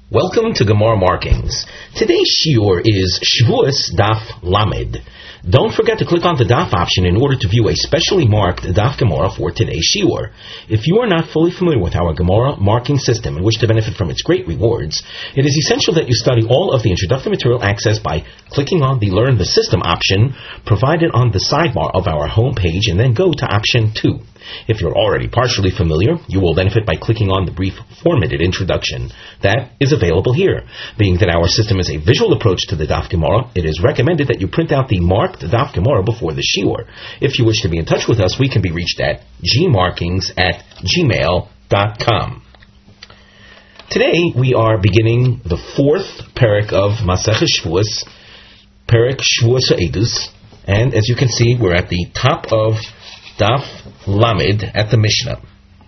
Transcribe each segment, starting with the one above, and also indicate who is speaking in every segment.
Speaker 1: Welcome to Gemara Markings. Today's shiur is Shavuos Daf Lamed. Don't forget to click on the Daf option in order to view a specially marked Daf Gemara for today's shiur. If you are not fully familiar with our Gemara marking system and wish to benefit from its great rewards, it is essential that you study all of the introductory material accessed by clicking on the Learn the System option provided on the sidebar of our home page and then go to option 2. If you're already partially familiar, you will benefit by clicking on the brief formatted introduction that is available here. Being that our system is a visual approach to the Daf Gemara, it is recommended that you print out the marked Daf Gemara before the shiur. If you wish to be in touch with us, we can be reached at gmarkings@gmail.com. Today we are beginning the fourth parak of Masechus Shavuos, parak Shavuos Ha'edus, and as you can see, we're at the top of Daf Lamed at the Mishnah.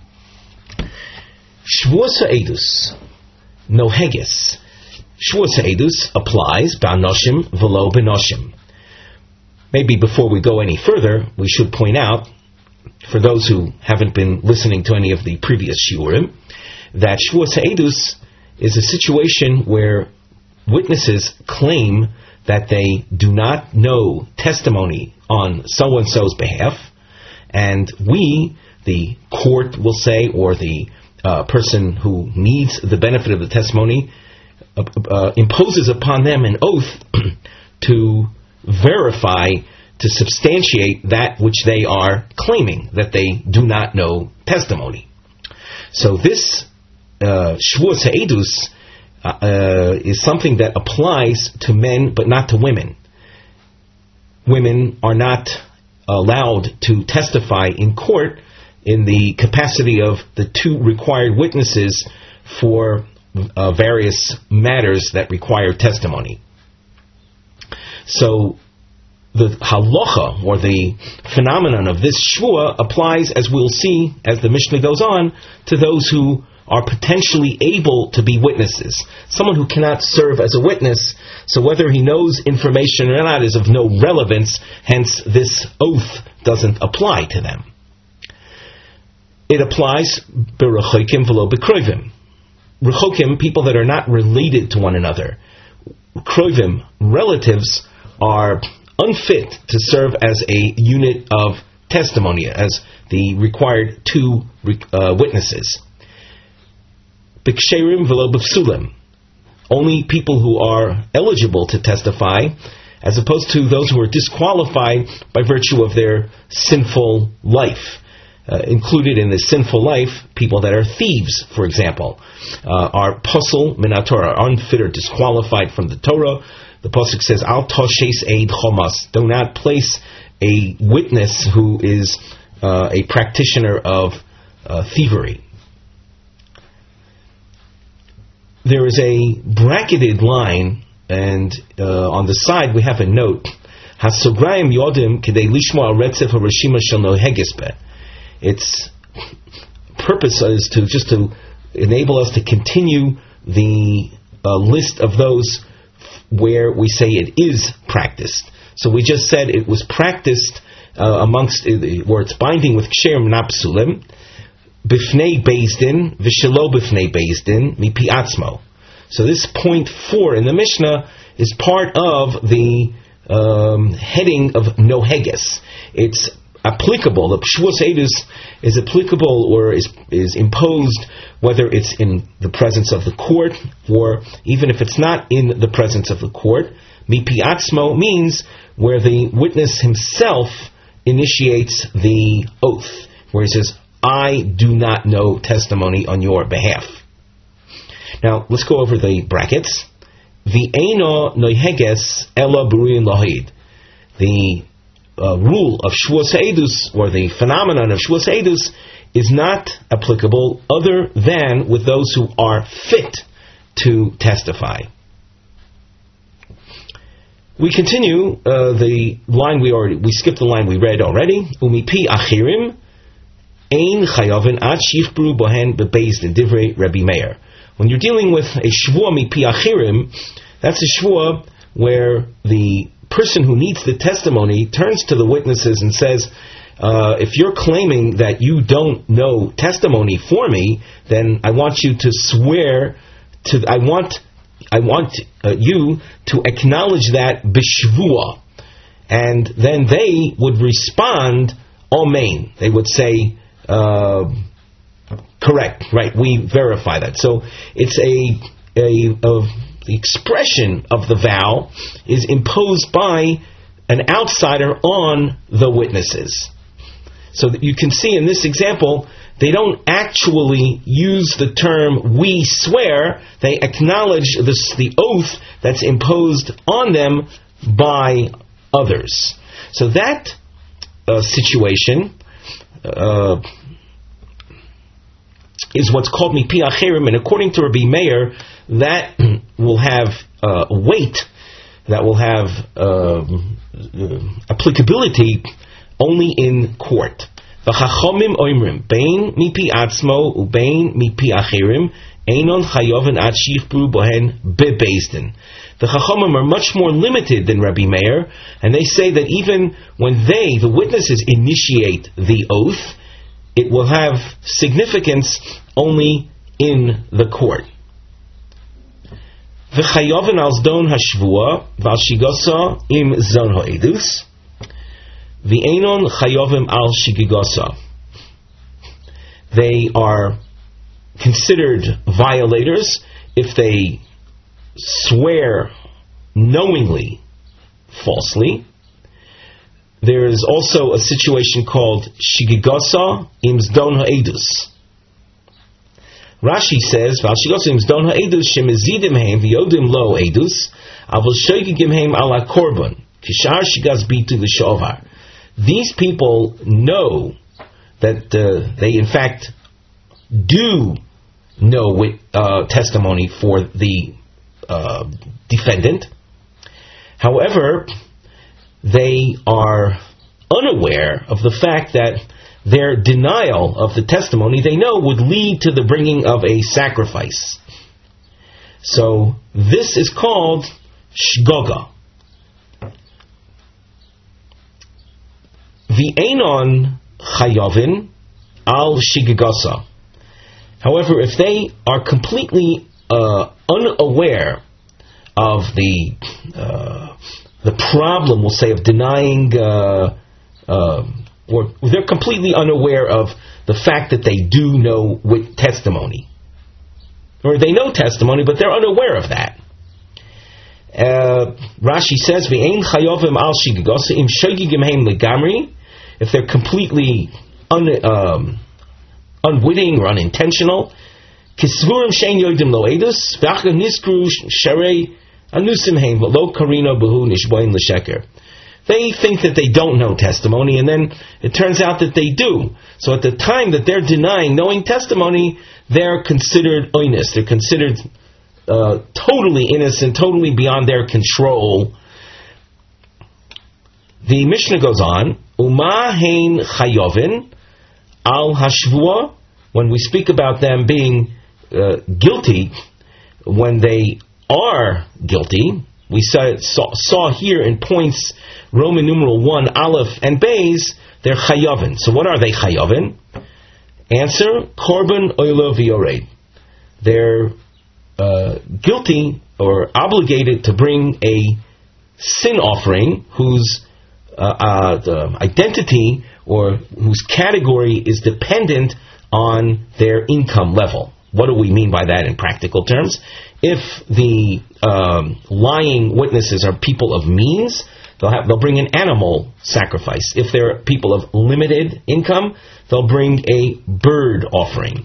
Speaker 1: Shavuos Ha'edus, Noheges. Shavuos Ha'edus applies ba'anoshim v'lo b'noshim. Maybe before we go any further, we should point out, for those who haven't been listening to any of the previous shiurim, that Shavuos Ha'edus is a situation where witnesses claim that they do not know testimony on so-and-so's behalf, and we, the court will say, or the person who needs the benefit of the testimony, imposes upon them an oath to verify, to substantiate that which they are claiming, that they do not know testimony. So this Shavuos Ha'edus is something that applies to men but not to women. Women are not allowed to testify in court in the capacity of the two required witnesses for various matters that require testimony. So the halacha, or the phenomenon of this shvua, applies, as we'll see as the Mishnah goes on, to those who are potentially able to be witnesses. Someone who cannot serve as a witness, so whether he knows information or not is of no relevance, hence this oath doesn't apply to them. It applies b'rechokim v'lo b'kroivim. Rechokim, people that are not related to one another. Kroivim, relatives, are unfit to serve as a unit of testimony, as the required two witnesses. B'ksherim v'lo b'psulim. Only people who are eligible to testify, as opposed to those who are disqualified by virtue of their sinful life. Included in the sinful life, people that are thieves, for example, are pasul min haTorah, are unfit or disqualified from the Torah. The pasuk says, "Al toshes eid chomas." Do not place a witness who is a practitioner of thievery. There is a bracketed line, and on the side we have a note. Hasograyim yodim kedei lishma retzef harashima shel noheges beh. Its purpose is to enable us to continue the list of those where we say it is practiced. So we just said it was practiced amongst, where it's binding with ksherim not psulim, bifnei beis-din v'shelo bifnei beis-din mipi atzmo. So this point 4 in the Mishnah is part of the heading of noheges. It's applicable. The Shavuos Ha'edus is applicable, or is imposed, whether it's in the presence of the court or even if it's not in the presence of the court. Mipi atzmo means where the witness himself initiates the oath, where he says, "I do not know testimony on your behalf." Now let's go over the brackets. V'eino noiheges ela b'ruyin lahid. The rule of Shavuos Ha'edus, or the phenomenon of Shavuos Ha'edus, is not applicable other than with those who are fit to testify. We continue the line we skipped the line we read already. Umipi achirim ein chayavin ad shichbru bohen bebeis din divrei Rabbi Meir. When you're dealing with a shvua mipi achirim, that's a shvua where the person who needs the testimony turns to the witnesses and says, if you're claiming that you don't know testimony for me, then I want you to swear I want you to acknowledge that b'shvua, and then they would respond, Amen. They would say, correct, right? We verify that. So it's the expression of the vow is imposed by an outsider on the witnesses. So that you can see in this example, they don't actually use the term "we swear." They acknowledge the oath that's imposed on them by others. So that situation is what's called mipi acherim, and according to Rabbi Meir, that will have weight, that will have applicability only in court. V'chachamim oimrim bein mipi atzmo ubein mipi acherim einon chayoven ad shichbru bohen bebezdin. The Chachamim are much more limited than Rabbi Meir, and they say that even when the witnesses, initiate the oath, it will have significance only in the court. V'chayoven al zdon hashvua v'al shigosa im zon ha'edus v'einon chayovim al shigigosa. They are considered violators if they swear knowingly falsely. There is also a situation called shigigasa im zdon ha'edus. Rashi says, "Val shigigasa im zdon ha'edus shemizidim heim v'yodim lo edus avol shogigim heim ala korban kishar shigaz bitu l'shovar." These people know that they in fact do know testimony for the defendant. However, they are unaware of the fact that their denial of the testimony they know would lead to the bringing of a sacrifice. So this is called shgoga. V'einon chayovin al shigigasa. However, if they are completely unaware of the problem, we'll say, of denying, or they're completely unaware of the fact that they do know with testimony, or they know testimony, but they're unaware of that. Rashi says, "V'ein chayovim al shigigasa im shogigim heim legamri." If they're completely unwitting or unintentional, kisvurim shein yodim lo edus v'achar niskru sharei anusim heim v'lo karino behu nishboin l'sheker. They think that they don't know testimony, and then it turns out that they do. So at the time that they're denying knowing testimony, they're considered oinus. They're considered totally innocent, totally beyond their control. The Mishnah goes on, Uma hein chayovin al hashvua. When we speak about them being guilty, when they are guilty, we saw here in points Roman numeral 1, Aleph and Beis, they're chayovin. So what are they chayovin? Answer, korban oilo v'yored. They're guilty or obligated to bring a sin offering whose identity or whose category is dependent on their income level. What do we mean by that in practical terms? If the lying witnesses are people of means, they'll bring an animal sacrifice. If they're people of limited income, they'll bring a bird offering.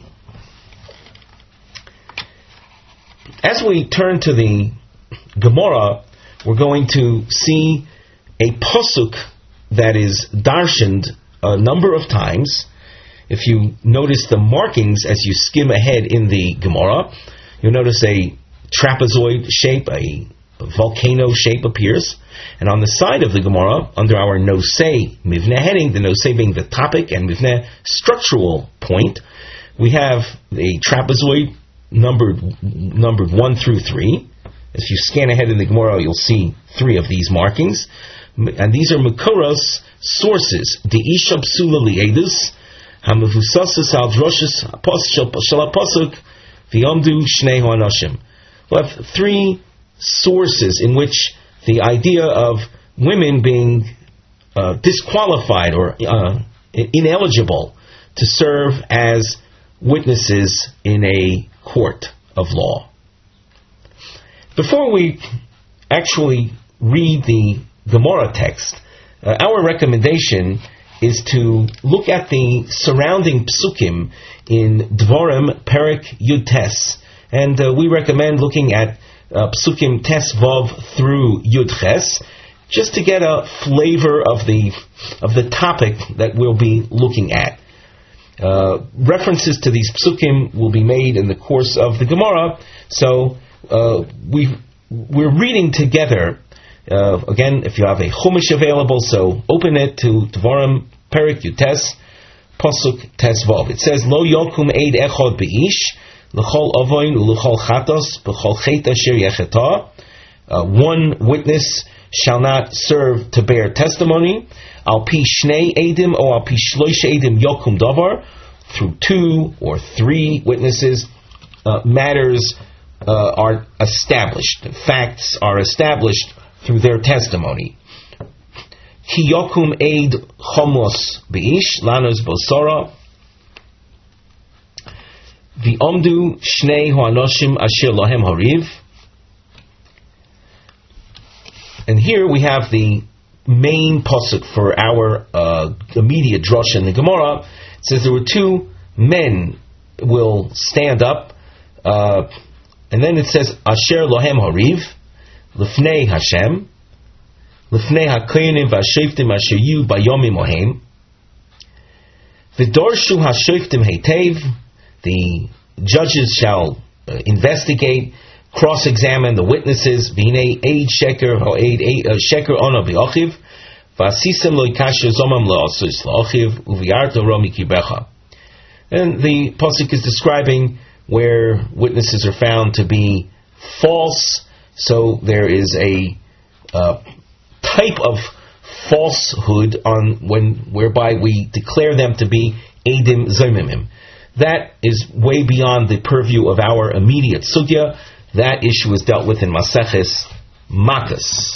Speaker 1: As we turn to the Gemara, we're going to see a pasuk that is darshaned a number of times. If you notice the markings as you skim ahead in the Gemara, you'll notice a trapezoid shape, a volcano shape appears. And on the side of the Gemara, under our Nosei Mivneh heading, the Nosei being the topic and Mivneh structural point, we have a trapezoid numbered 1 through 3. As you scan ahead in the Gemara, you'll see 3 of these markings. And these are Mekoros sources. De'isha psula li'edus, hamevusasas al droshes shel pasuk, v'yomdu shnei ha'anashim. we'll have three sources in which the idea of women being disqualified or ineligible to serve as witnesses in a court of law. Before we actually read the Gemara text, our recommendation is to look at the surrounding psukim in Dvarim Perek Yud Tes, and we recommend looking at psukim Tes Vav through Yud Ches, just to get a flavor of the topic that we'll be looking at. References to these psukim will be made in the course of the Gemara, so we're reading together. Again, if you have a Chumash available, so open it to Dvarim Perek Yud Tes, Pasuk Tes Vav. It says, Lo yokum eid echod beish, l'chol avoin u'l'chol chatos, b'chol chet asher yecheta. One witness shall not serve to bear testimony. Al pi shnei edim or al pi shloish edim yokum davar. Through two or three witnesses, matters are established. Facts are established through their testimony. Ki yokum eid chomos beish lanos bosora. V'omdu shnei ho'anoshim asher lohem hariv. And here we have the main pasuk for our immediate drasha in the Gemara. It says there were two men will stand up, and then it says asher lohem hariv lifnei Hashem lifnei hakoyanim v'ashoftim asher yu bayomim ohem v'dorshu hashoftim heitev. The judges shall investigate, cross-examine the witnesses. V'hinei eid sheker ha'eid sheker ono b'achiv v'asisem lo yikasher zomam lo asus la'achiv u'v'yarto ro mikibecha. And the pasuk is describing where witnesses are found to be false. So there is a type of falsehood whereby we declare them to be edim zomimim. That is way beyond the purview of our immediate sugya. That issue is dealt with in Maseches Makkos.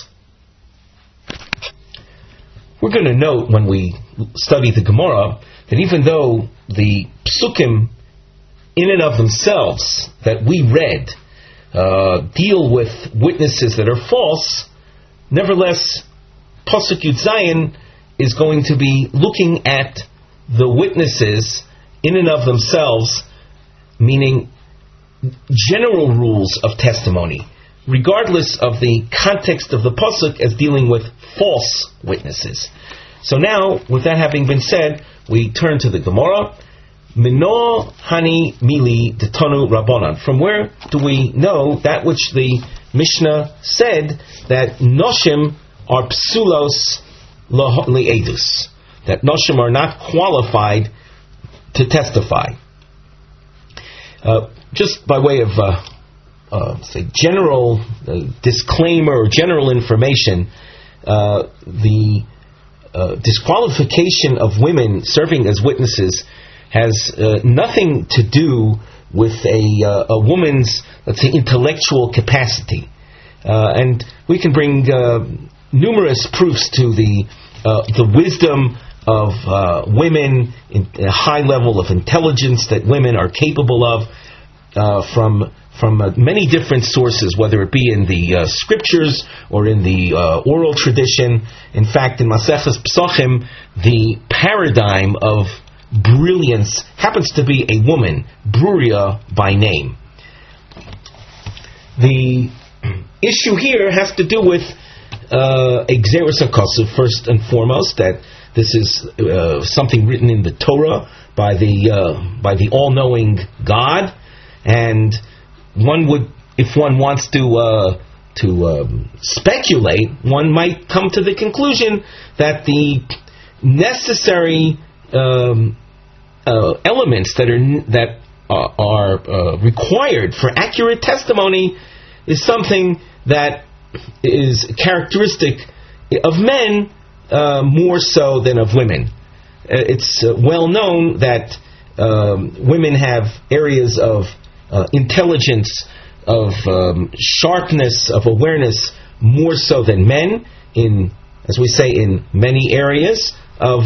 Speaker 1: We're going to note when we study the Gemara that even though the psukim in and of themselves that we read deal with witnesses that are false, nevertheless, Pasuk Yud Zayin is going to be looking at the witnesses in and of themselves, meaning general rules of testimony, regardless of the context of the pasuk as dealing with false witnesses. So now, with that having been said, we turn to the Gemara. Mino hani mili detonu rabbanan. From where do we know that which the Mishnah said, that noshim are psulos li'edus, that noshim are not qualified to testify? Just by way of general disclaimer or general information, the disqualification of women serving as witnesses has nothing to do with a woman's, let's say, intellectual capacity. And we can bring numerous proofs to the wisdom of women, in a high level of intelligence that women are capable of, from many different sources, whether it be in the scriptures or in the oral tradition. In fact, in Maseches Psachim, the paradigm of brilliance happens to be a woman, Bruria by name. The issue here has to do with Exeris HaKosov, first and foremost, that this is something written in the Torah by the all-knowing God, and one would, if one wants to speculate, one might come to the conclusion that the necessary elements that are required for accurate testimony is something that is characteristic of men more so than of women. It's well known that women have areas of intelligence sharpness, of awareness, more so than men in, as we say, in many areas of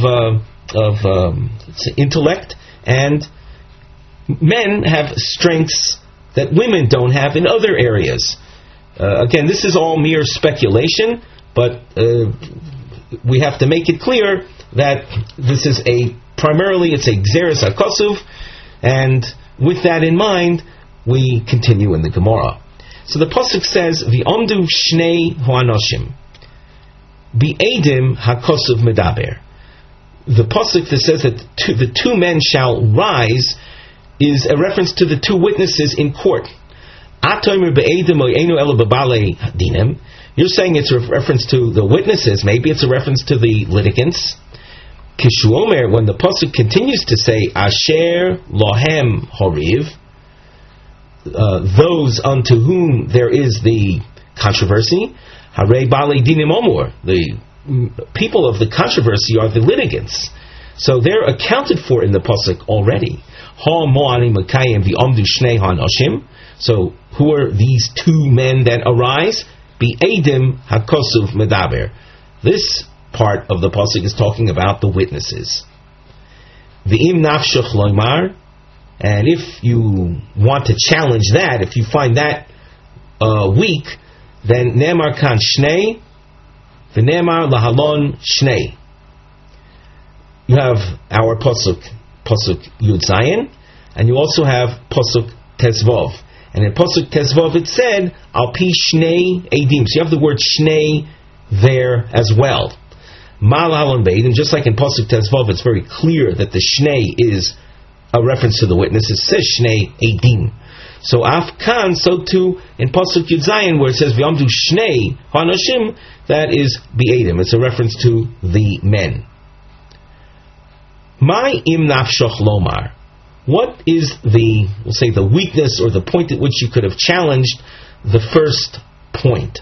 Speaker 1: intellect, and men have strengths that women don't have in other areas. Again, this is all mere speculation, but we have to make it clear that this is primarily it's a Gzeres HaKosuv, and with that in mind, we continue in the Gemara. So the pasuk says, "V'omdu shnei ho'anoshim, bi'edim hakosuv medaber." The pasuk that says that the two men shall rise is a reference to the two witnesses in court. Atomer be'edim o'enu elo b'balei dinim. You're saying it's a reference to the witnesses. Maybe it's a reference to the litigants. Kishu Omer, when the pasuk continues to say, "Asher lohem horiv," those unto whom there is the controversy, Harei Balei Dinim Omor, the people of the controversy are the litigants. So they're accounted for in the pasuk already. Ha mo'ani makayim v'omdu shnei ha'anoshim. So who are these two men that arise? Bi'edim hakosuv medaber. This part of the pasuk is talking about the witnesses. V'im nafshach loymar. And if you want to challenge that, if you find that weak, then Nemar kan shnei, v'nemar lahalon shnei. You have our pasuk Yud Zayin, and you also have pasuk Tezvov. And in pasuk Tezvov it said al pi shnei edim. So you have the word shnei there as well. Ma lahalon be'edim. Just like in pasuk Tezvov, it's very clear that the shnei is a reference to the witness. It says Shnei Eidim. So Afkan, so too in Pasuk Yud Zayin, where it says V'yamdu Shnei Hanoshim, that is Be'edim. It's a reference to the men. My im nafshach lomar. What is we'll say the weakness or the point at which you could have challenged the first point?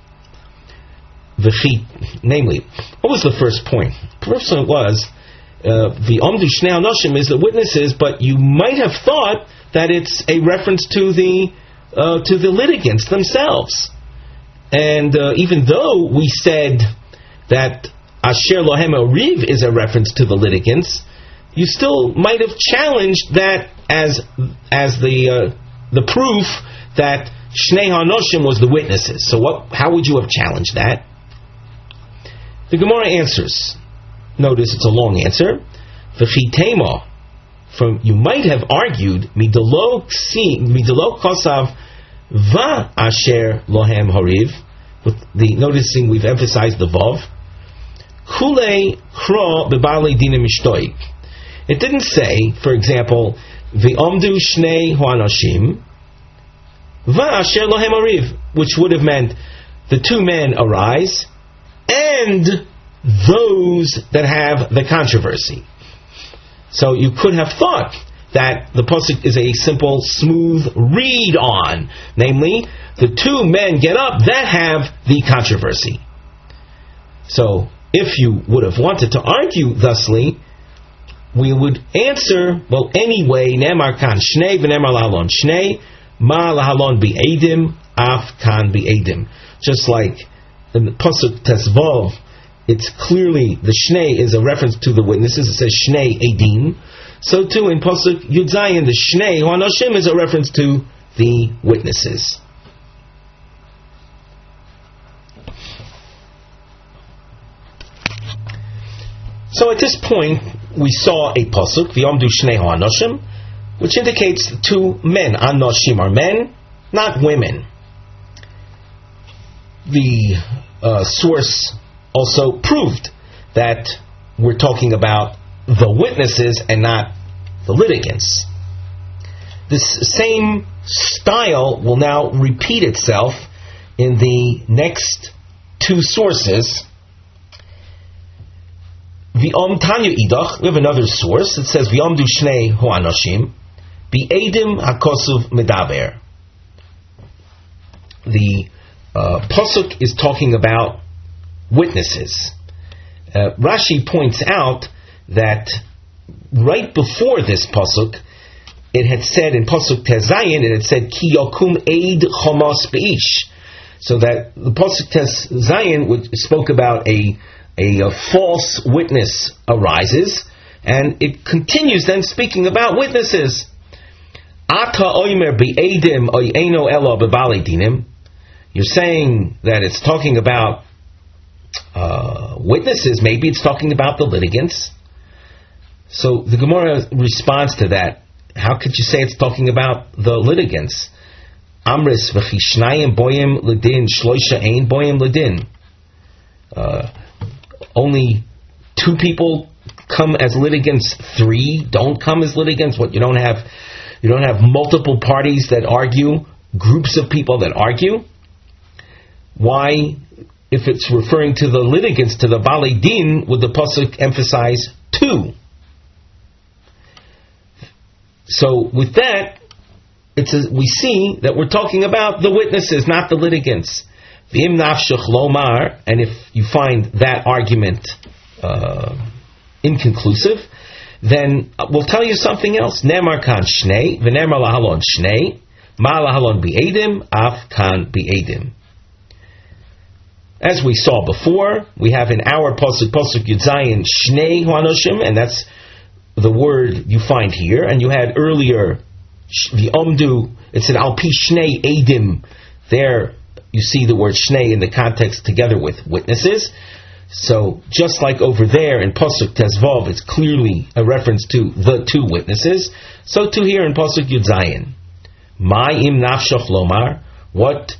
Speaker 1: Namely, what was the first point? The first point was the Omdu Shnei Anoshim is the witnesses, but you might have thought that it's a reference to the litigants themselves. And even though we said that Asher Lohem Oriv is a reference to the litigants, you still might have challenged that as the proof that Shnei Hanoshim was the witnesses. So how would you have challenged that? The Gemara answers. Notice it's a long answer. V'chitema, you might have argued midalo kosav va asher lohem hariv. With noticing we've emphasized the vav. Kule kro bebali dinim ishtoik. It didn't say, for example, v'omdu shnei ho'anoshim va asher lohem hariv, which would have meant the two men arise and those that have the controversy. So you could have thought that the pasuk is a simple, smooth read on. Namely, the two men get up that have the controversy. So if you would have wanted to argue thusly, we would answer, well, anyway, Nemar kan shnei v'nemar lahalon shnei, ma lahalon bi'edim, af kan bi'edim. Just like in the pasuk Tezvov, it's clearly, the Shnei is a reference to the witnesses. It says Shnei Edim. So too in Pasuk Yud Zayin, the Shnei Hanoshim is a reference to the witnesses. So at this point, we saw a Pasuk, V'yomdu Shnei Hanoshim, which indicates two men. Anoshim are men, not women. The source also proved that we're talking about the witnesses and not the litigants. This same style will now repeat itself in the next two sources. V'om Tanya Idach, we have another source. It says V'omdu Shnei Ho'anoshim Bi'edim HaKosuv Medaber. The pasuk is talking about witnesses. Rashi points out that right before this pasuk, it had said in Pasuk Tezayin, it had said, Ki yokum eid chomos beish. So that the Pasuk Tezayin spoke about a false witness arises, and it continues then speaking about witnesses. Ata oimer be'edim oyeno elo bebali dinim. You're saying that it's talking about witnesses, maybe it's talking about the litigants. So the Gemara responds to that. How could you say it's talking about the litigants? Amris v'chishnayim boyim ledin shloisha ein boyim ledin. Only 2 people come as litigants, 3 don't come as litigants. What, you don't have multiple parties that argue, groups of people that argue? Why, if it's referring to the litigants, to the Balei Din, would the pasuk emphasize 2? So with that, we see that we're talking about the witnesses, not the litigants. V'im nafshach lomar, and if you find that argument inconclusive, then we'll tell you something else. Nemar kan shnei, v'nemar lahalon shnei, ma lahalon bi'edim, af kan bi'edim. As we saw before, we have in our pasuk Yud Zayin shnei hu anoshim, and that's the word you find here. And you had earlier the omdu, it said al pi shnei edim. There you see the word shnei in the context together with witnesses. So just like over there in pasuk Tezvav, it's clearly a reference to the 2 witnesses. So too here in pasuk Yud Zayin. Ma im nafshach lomar. What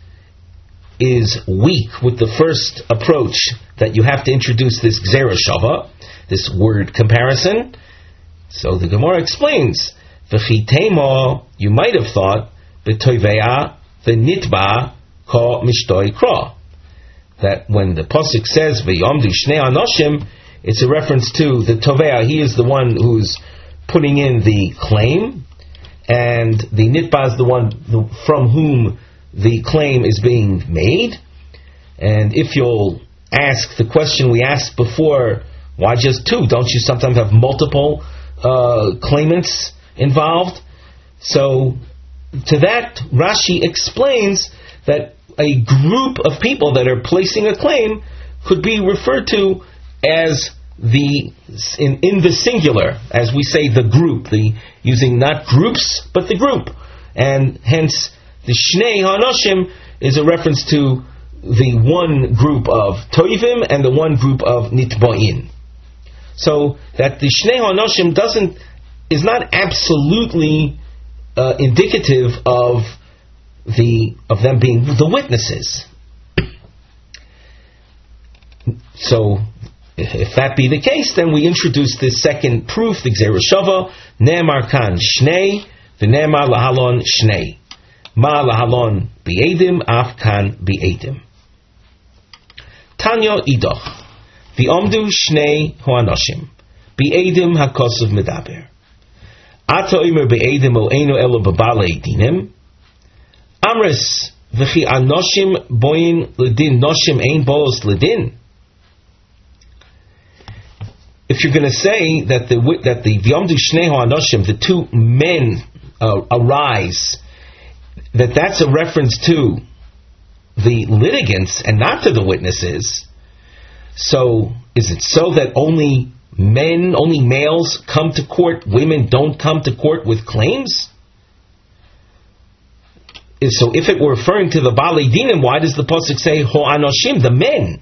Speaker 1: is weak with the first approach, that you have to introduce this gzera shava, this word comparison? So the Gemara explains, v'chitema, you might have thought, b'toiveya v'nitba ka mishtoi kra, that when the pasuk says v'yomdu shnei anoshim, it's a reference to the toveya. He is the one who's putting in the claim, and the nitba is the one from whom the claim is being made. And if you'll ask the question we asked before, why just 2? Don't you sometimes have multiple claimants involved? So to that, Rashi explains that a group of people that are placing a claim could be referred to as in the singular, as we say, the group, using not groups but the group, and hence the Shnei Hanoshim is a reference to the one group of Toivim and the one group of Nitba'in. So that the Shnei Hanoshim is not absolutely indicative of them being the witnesses. So if that be the case, then we introduce this second proof, the Gzera Shava, Ne'emar kan Shnei, v'ne'emar lahalon Shnei. Ma lahalon bi'edim, af kan bi'edim. Tanya idoch. V'omdu shnei ho'anoshim. Bi'edim ha'kosov medaber. Ata omer bi'edim o'enu elo b'balei dinim. Amres v'chi anoshim boyin ledin noshim ein bolos ledin. If you're going to say that the v'omdu shnei ho'anoshim, the 2 men arise, that's a reference to the litigants and not to the witnesses. So is it so that only males come to court, women don't come to court with claims? So if it were referring to the Balei Dinim, why does the pasuk say Ho Anoshim, the men?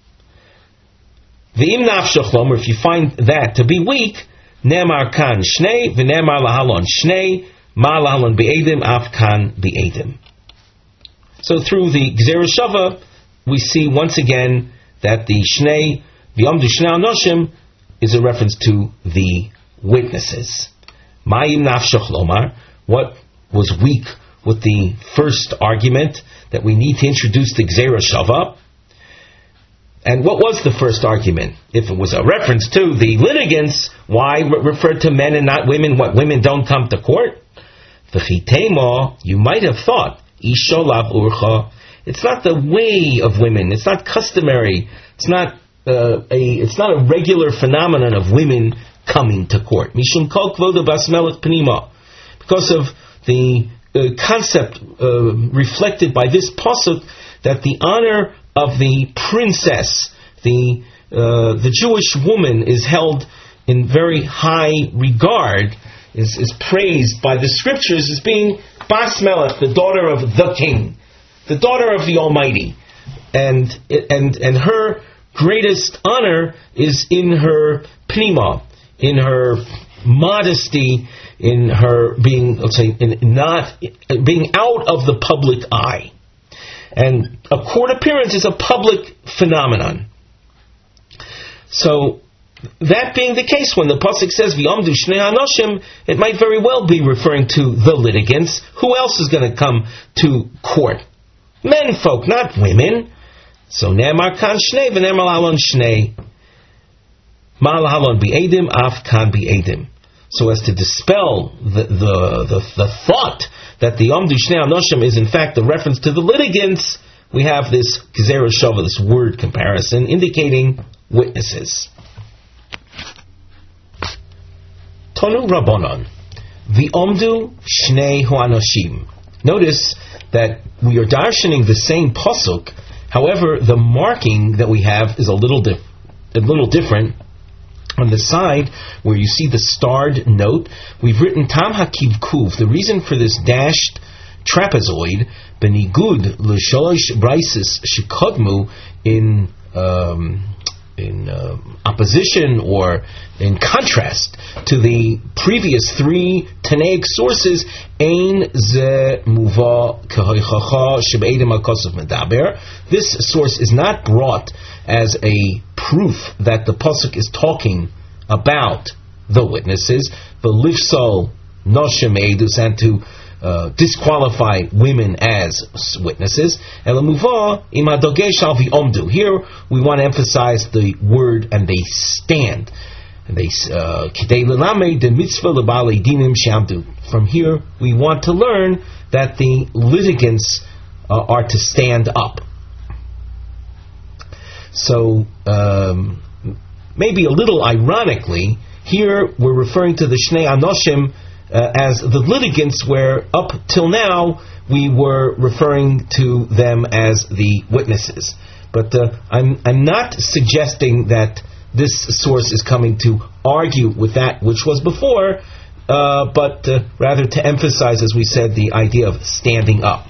Speaker 1: V'im nafshach lomer, if you find that to be weak, Ne'emar kan Shnei, v'ne'emar lahalon Shnei, Ma lahalon bi'edim, af kan bi'edim. So through the Gzera Shava, we see once again that the Shnei, v'yomdu shnei anoshim, is a reference to the witnesses. Ma'im nafshach lomar, what was weak with the first argument, that we need to introduce the Gzera Shava? And what was the first argument? If it was a reference to the litigants, why refer to men and not women? What, women don't come to court? V'chitema, you might have thought, Isholav urcha, it's not the way of women, it's not customary, it's not a regular phenomenon of women coming to court. Mishum kol kvoda bas melech pnima, because of the concept reflected by this pasuk that the honor of the princess, the Jewish woman, is held in very high regard, is praised by the scriptures as being Bas Melech, the daughter of the king, the daughter of the Almighty, and her greatest honor is in her pnima, in her modesty, in her being, let's say, not being out of the public eye. And a court appearance is a public phenomenon. So, that being the case, when the pasuk says V'yamdu shnei anoshim, it might very well be referring to the litigants. Who else is going to come to court? Men folk, not women. So ne'emar kan shnei v'ne'emar halon shnei. Ma'al halon bi'edim, af kan bi'edim. So as to dispel the thought that the Amdu Shnei Anoshim is in fact a reference to the litigants, we have this Gezerah Shava, this word comparison, indicating witnesses. Tonu Rabbanon, V'omdu Shnei Anoshim. Notice that we are darshaning the same pasuk. However, the marking that we have is a little different. On the side where you see the starred note, we've written Tam Hakiv Kuv. The reason for this dashed trapezoid, Benigud L'Sholosh Brises Shekodmu, in opposition or in contrast to the previous three Tanaic sources, Ein Ze Muva Kehoichacha Shebe'edim HaKosov Medaber. This source is not brought as a proof that the pasuk is talking about the witnesses, the lifsol noshim eidus, and to disqualify women as witnesses. Elamuva im hadogesh al v'omdu. Here we want to emphasize the word "and they stand." And they kidei l'lamed the mitzvah l'balei dinim shamdu. From here we want to learn that the litigants are to stand up. So, maybe a little ironically, here we're referring to the Shnei Anoshim as the litigants, where up till now we were referring to them as the witnesses. But I'm not suggesting that this source is coming to argue with that which was before, but rather to emphasize, as we said, the idea of standing up.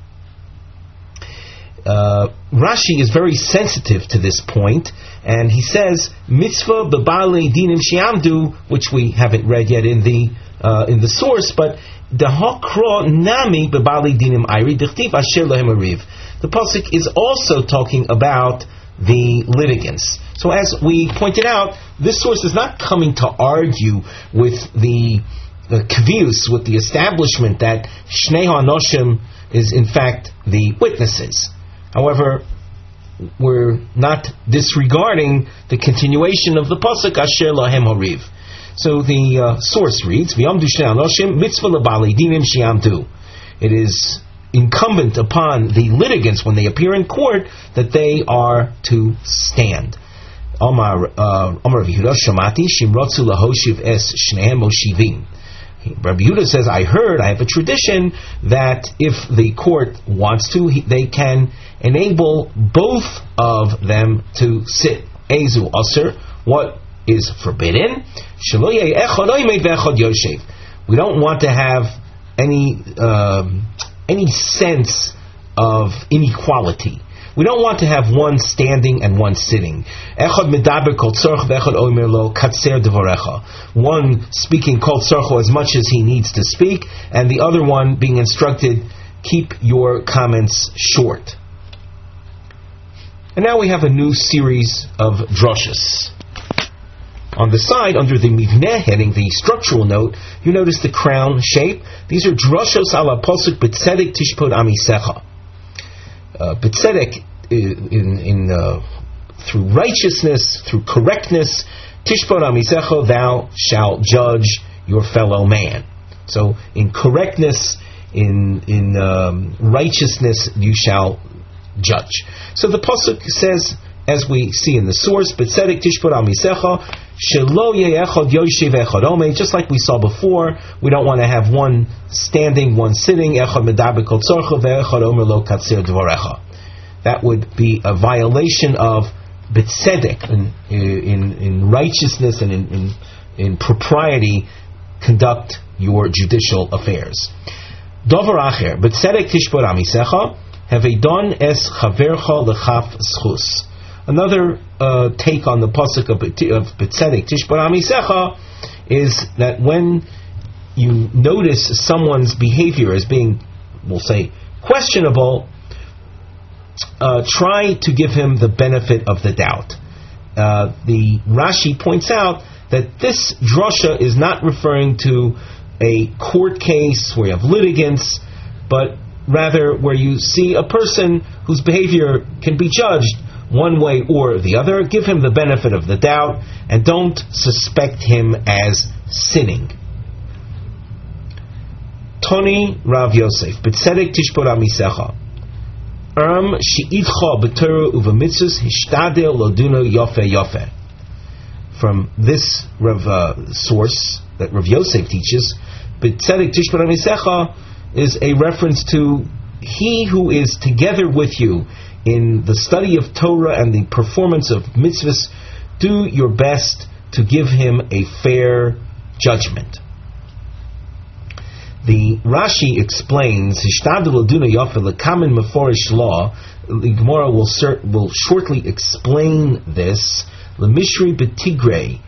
Speaker 1: Rashi is very sensitive to this point, and he says mitzvah b'balei dinim she'amdu, which we haven't read yet in the source, but the hakra nami b'balei dinim ayri dichtiv asher lohem ariv. The pasuk is also talking about the litigants. So as we pointed out, this source is not coming to argue with the kvius, with the establishment that Shnei HaNoshim is in fact the witnesses. However, we're not disregarding the continuation of the pasuk Asher Lahem Hariv. So the source reads, "V'yamdu shnei anoshim mitzvah lebalei dinim she'amdu." It is incumbent upon the litigants when they appear in court that they are to stand. Omar Yehuda Shamati Shimrotzu lahoshiv es shnehem moshivim. Rabbi Yehuda says, I have a tradition that if the court wants to, they can enable both of them to sit. Ezu aser, what is forbidden? We don't want to have any sense of inequality. We don't want to have one standing and one sitting. One speaking kol tzorcho as much as he needs to speak, and the other one being instructed, keep your comments short. And now we have a new series of drushes. On the side, under the mivneh heading, the structural note, you notice the crown shape. These are drushos ala posuk b'tzedek tishpod amisecha. B'tzedek, through righteousness, through correctness, tishpod amisecha, thou shalt judge your fellow man. So, in correctness, in righteousness, you shall judge. So the pasuk says, as we see in the source, b'tzedek tishpod amisecha, Just like we saw before, we don't want to have one standing, one sitting. That would be a violation of b'tzedek, in righteousness and in propriety. Conduct your judicial affairs. Dover acher, b'tzedek tishbor amisecha, hevedon es chavercha lechaf schus. Another take on the pasuk of b'tzedek tishbor amisecha is that when you notice someone's behavior as being, we'll say, questionable, try to give him the benefit of the doubt. The Rashi points out that this drasha is not referring to a court case where you have litigants, but rather where you see a person whose behavior can be judged one way or the other. Give him the benefit of the doubt and don't suspect him as sinning. Toni Rav Yosef, b'tzedek tishbor amisecha. She'idcha b'torah uv'mitzvos hishtadel loduno yofe yofe. From this source that Rav Yosef teaches, b'tzedek tishbor amisecha is a reference to he who is together with you in the study of Torah and the performance of mitzvahs. Do your best to give him a fair judgment. The Rashi explains, Hishtadel Laduna Yafa Lekamin Meforish Law. The Gemara will shortly explain this. Lemishri B'Tigrei.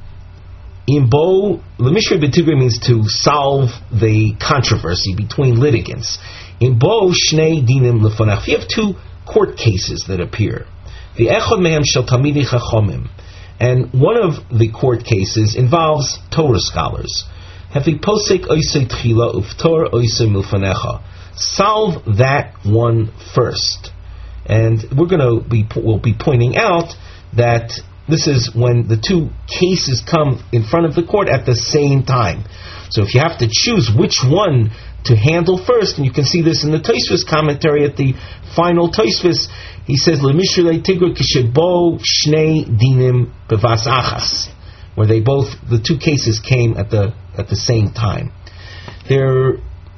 Speaker 1: Lemishri B'Tigrei means to solve the controversy between litigants. Imbo Shnei Dinim Lefonach. You have two court cases that appear. The Echad Mehem Shel Talmidei Chachomim. And one of the court cases involves Torah scholars. Solve that one first. And we'll be pointing out that this is when the two cases come in front of the court at the same time. So if you have to choose which one to handle first, and you can see this in the Tosfos commentary at the final Tosfos, he says, "Lemishrei tigro kishebo shnei dinim bevas achas," where the two cases came at the same time. There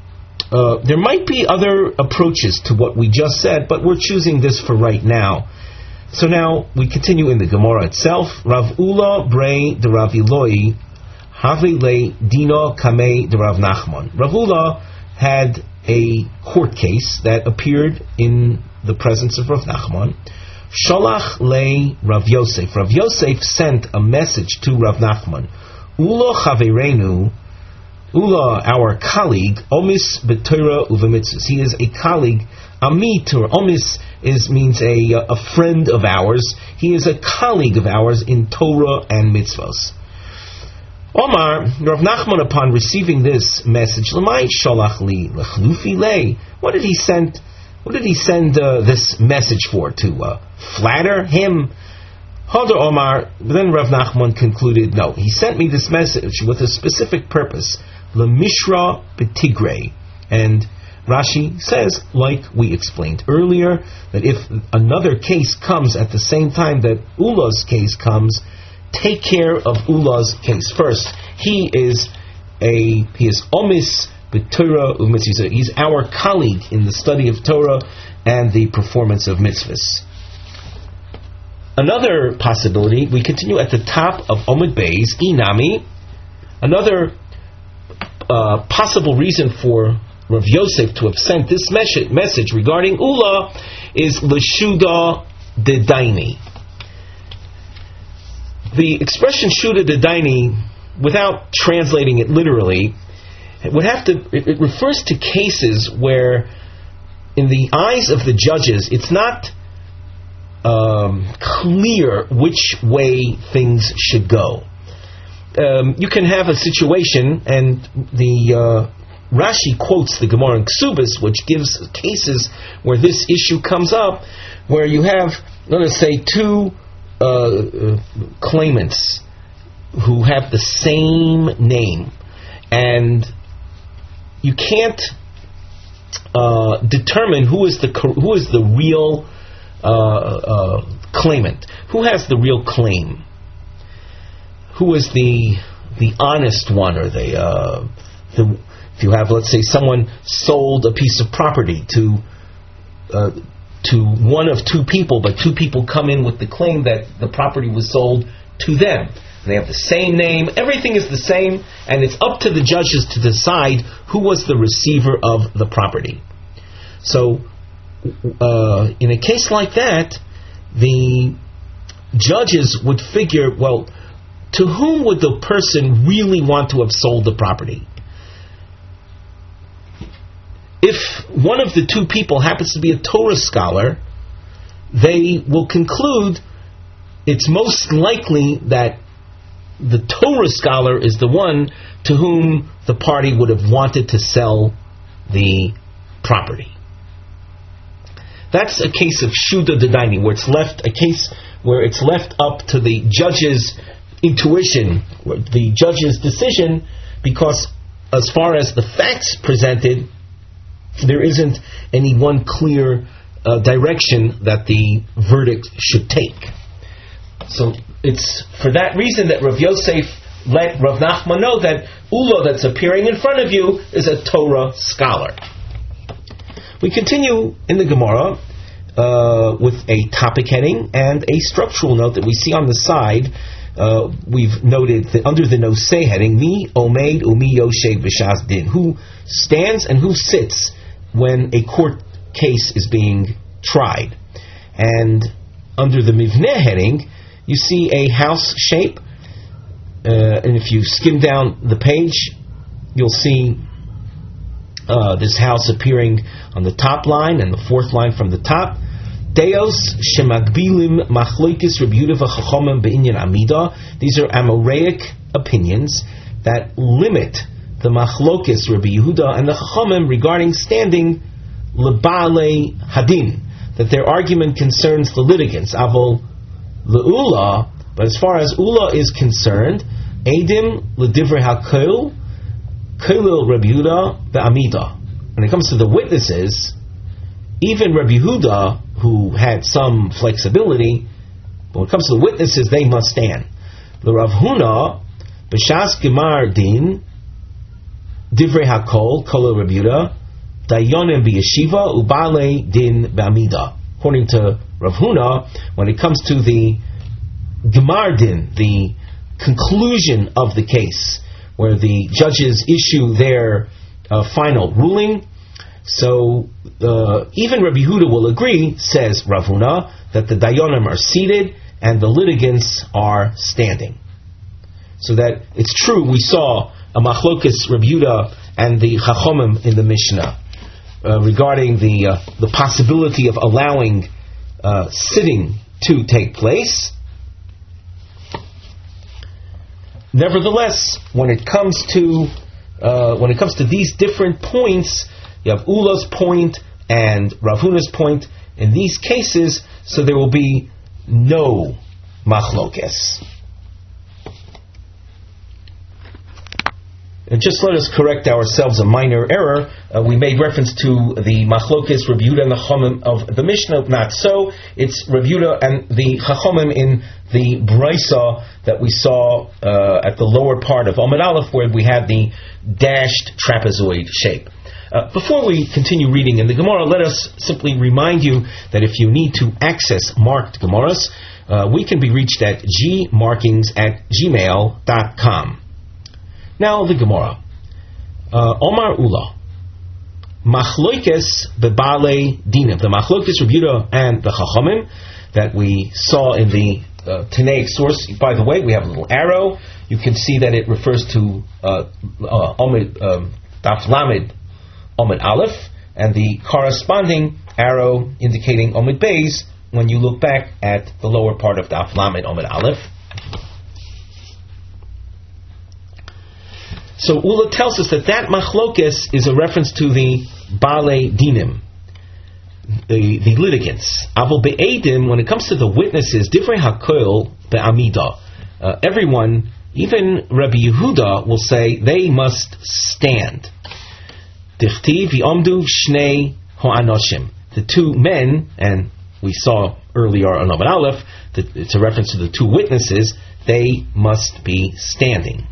Speaker 1: might be other approaches to what we just said, but we're choosing this for right now. So now we continue in the Gemara itself. Rav Ula brei de Rav Eloi havi le dino kamei de Rav Nachman. Rav Ula had a court case that appeared in the presence of Rav Nachman. Sholach le Rav Yosef. Rav Yosef sent a message to Rav Nachman. Ula chavereinu, Ula, our colleague, omis b'Torah uv'mitzvos. He is a colleague. Amit, or omis, means a friend of ours. He is a colleague of ours in Torah and mitzvos. Omar, Rav Nachman, upon receiving this message, L'mai sholach li l'chlufi lei. What did he send this message for? To flatter him? Hadar Omar. Then Rav Nachman concluded, no, he sent me this message with a specific purpose. L'mishra b'tigrei. And Rashi says, like we explained earlier, that if another case comes at the same time that Ula's case comes, take care of Ula's case first. He is omis b'Torah u'mitzvos. He's our colleague in the study of Torah and the performance of mitzvahs. Another possibility, we continue at the top of Omid Beis, Inami. Another possible reason for Rav Yosef to have sent this message regarding Ula is L'shuda dedaini. The expression Shuda dedaini, without translating it literally, it refers to cases where, in the eyes of the judges, it's not clear which way things should go. You can have a situation, and the Rashi quotes the Gemara in Ksubis, which gives cases where this issue comes up, where you have, let us say, two claimants who have the same name, and you can't determine who is the real claimant, who has the real claim. who is the honest one, or if you have, let's say, someone sold a piece of property to one of two people, but two people come in with the claim that the property was sold to them. They have the same name, everything is the same, and it's up to the judges to decide who was the receiver of the property. So, in a case like that, the judges would figure, well, to whom would the person really want to have sold the property? If one of the two people happens to be a Torah scholar, they will conclude it's most likely that the Torah scholar is the one to whom the party would have wanted to sell the property. That's a case of Shuda Dedaini, where it's left up to the judge's intuition, the judge's decision, because as far as the facts presented, there isn't any one clear direction that the verdict should take. So it's for that reason that Rav Yosef let Rav Nachman know that Ula that's appearing in front of you is a Torah scholar. We continue in the Gemara with a topic heading and a structural note that we see on the side. We've noted that under the Nosei heading, Mi Omeid Umi Yoshev B'Shas Din, who stands and who sits when a court case is being tried. And under the Mivneh heading, you see a house shape, and if you skim down the page, you'll see this house appearing on the top line and the fourth line from the top. Deos shemagbilim machloikis Rabbi Yehuda v'chachomim be'inyan amida. These are Amoraic opinions that limit the machlokis Rabbi Yehuda and the chachomim regarding standing leba'alei hadin, that their argument concerns the litigants. Avol le'ula, but as far as ula is concerned, edim ledivrei hakol kolil Rabbi Yehuda be'amida. When it comes to the witnesses, even Rabbi Yehuda, who had some flexibility, but when it comes to the witnesses, they must stand. The Rav Huna, b'shas gemar din, divrei hakol, kol Rabbi Yehuda, dayonim b'yeshiva, ubale din b'amida. According to Rav Huna, when it comes to the gemar din, the conclusion of the case, where the judges issue their final ruling, so even Rabbi Yehuda will agree, says Rav Huna, that the dayanim are seated and the litigants are standing. So that it's true, we saw a machlokes Rabbi Yehuda and the chachomim in the Mishnah regarding the possibility of allowing sitting to take place. Nevertheless, when it comes to these different points, you have Ula's point and Rav Huna's point in these cases, so there will be no machlokes. And just let us correct ourselves a minor error. We made reference to the machlokes Rabbi Yehuda and the chachomim of the Mishnah. Not so. It's Rabbi Yehuda and the chachomim in the brisa that we saw at the lower part of Amud Aleph, where we had the dashed trapezoid shape. Before we continue reading in the Gemara, let us simply remind you that if you need to access marked Gemaras, we can be reached at gmarkings@gmail.com. Now the Gemara. Omar Ula. Machloikes bebale dinim. The Machloikes Rabbi Yehuda and the Chachamim that we saw in the Tanaic source. By the way, we have a little arrow. You can see that it refers to Daf Lamed Omid Aleph, and the corresponding arrow indicating Omid Beis when you look back at the lower part of Daf Lamed Omid Aleph. So Ula tells us that machlokes is a reference to the Bale Dinim, the litigants. Avol be'edim, when it comes to the witnesses, divrei hakoil be'amida. Everyone, even Rabbi Yehuda, will say they must stand. Dichtiv v'omdu shnei ho'anoshim. The two men, and we saw earlier on Amud Aleph that it's a reference to the two witnesses. they must be standing.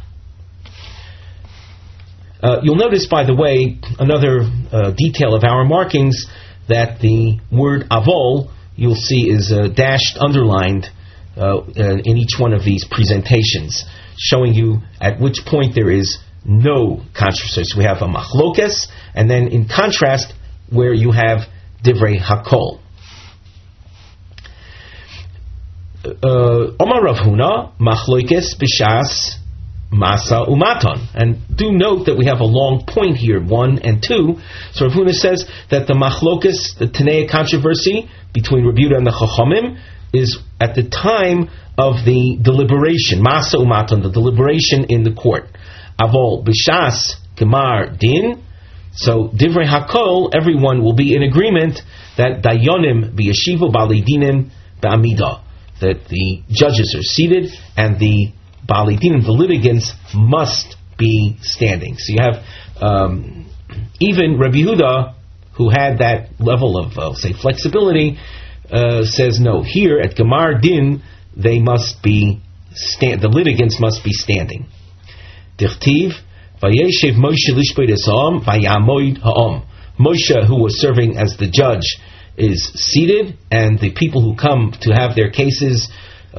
Speaker 1: You'll notice, by the way, another detail of our markings, that the word avol, you'll see, is dashed, underlined in each one of these presentations, showing you at which point there is no controversy. So we have a machlokes, and then in contrast, where you have divrei hakol. Omar Rav Huna, machlokes b'shas masa umaton. And do note that we have a long point here, 1 and 2. So Rav Huna says that the machlokes, the Tanea controversy between Rabbi Yehuda and the Chachamim, is at the time of the deliberation, masa umaton, the deliberation in the court. Avol b'shas gemar din. So divrei hakol, everyone will be in agreement that dayonim b'yeshiva b'alei dinim b'amida, that the judges are seated and the b'alei dinim, the litigants, must be standing. So you have even Rabbi Yehuda, who had that level of say flexibility, says no. Here at gemar din, they must be the litigants must be standing. Dichtiv vayeshev Moshe lishpeit esam vayamoid ha'am. Moshe, who was serving as the judge, is seated, and the people who come to have their cases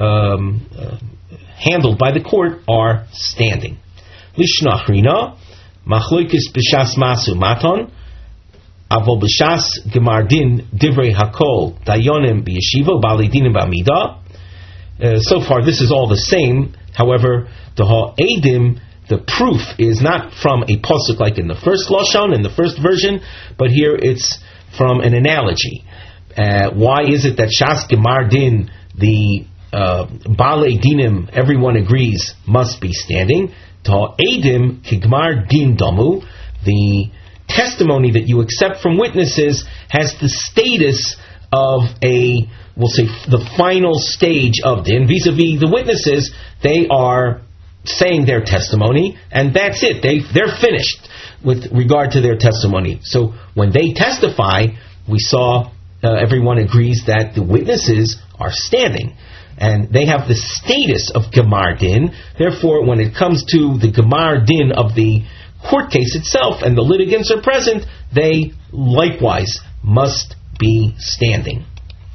Speaker 1: handled by the court are standing. Lishnachrina machloikis b'shas masu maton avol b'shas gemar din divrei hakol dayonim b'yeshiva b'alei dinim b'amida. So far, this is all the same. However, the ha'edim, the proof, is not from a pasuk like in the first lashon, in the first version, but here it's from an analogy. Why is it that shas gemar din, the baalei dinim, everyone agrees, must be standing? Ha'edim kigmar din damu, the testimony that you accept from witnesses has the status of a, we'll say, the final stage of din. Vis-a-vis the witnesses, they are saying their testimony, and that's it. They're finished with regard to their testimony. So when they testify, we saw everyone agrees that the witnesses are standing, and they have the status of gemar din. Therefore, when it comes to the gemar din of the court case itself, and the litigants are present, they likewise must be standing.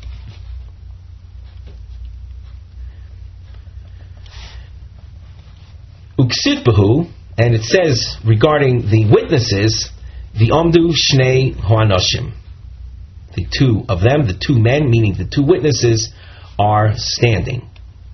Speaker 1: Uksitbahu, and it says regarding the witnesses, the omdu shnei hoanoshim, the two of them, the two men, meaning the two witnesses, are standing.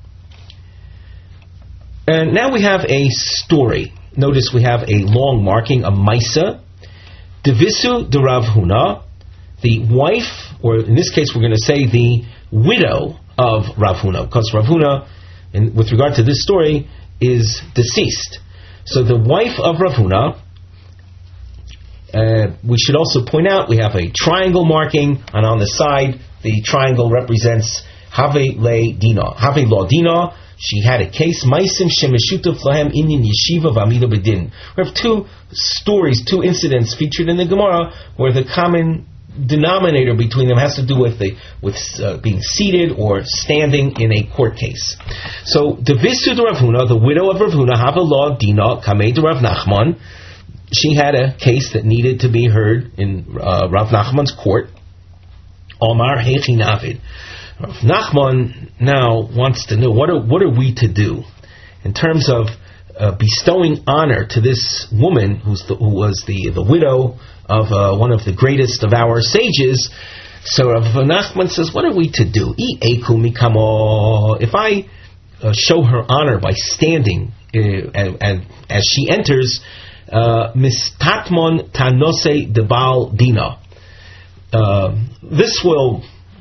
Speaker 1: And now we have a story. Notice we have a long marking, a maisa. Devisu de Rav Huna, the wife, or in this case we're going to say the widow of Rav Huna, because Rav Huna, with regard to this story, is deceased. So the wife of Rav Huna, we should also point out, we have a triangle marking, and on the side, the triangle represents Have Le Dina. Have La Dina, she had a case, Maisim Shemeshutuf Lahem Inyan Yeshiva Vamida Bedin. We have two stories, two incidents featured in the Gemara, where the common denominator between them has to do with being seated or standing in a court case. So, Devisu de Rav Huna, the widow of Rav Huna, Have La Dina Kamei de Rav Nachman, she had a case that needed to be heard in Rav Nachman's court. Omar Hechi Navid. Rav Nachman now wants to know what are we to do in terms of bestowing honor to this woman who was the widow of one of the greatest of our sages. So Rav Nachman says, what are we to do? If I show her honor by standing and as she enters, mistatmon tanose debal dina. This will,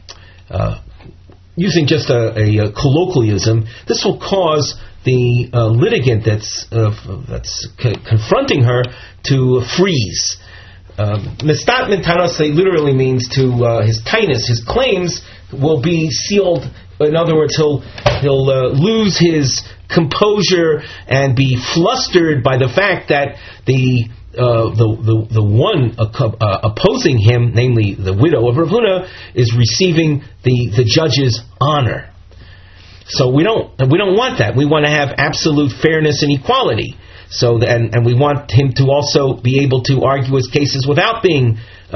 Speaker 1: using just a colloquialism, this will cause the litigant that's confronting her to freeze. Mistatman tanose literally means to his kindness, his claims will be sealed. In other words, he'll lose his composure and be flustered by the fact that the one opposing him, namely the widow of Rav Huna, is receiving the judge's honor. So we don't want that. We want to have absolute fairness and equality. So and we want him to also be able to argue his cases without being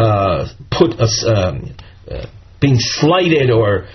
Speaker 1: being slighted or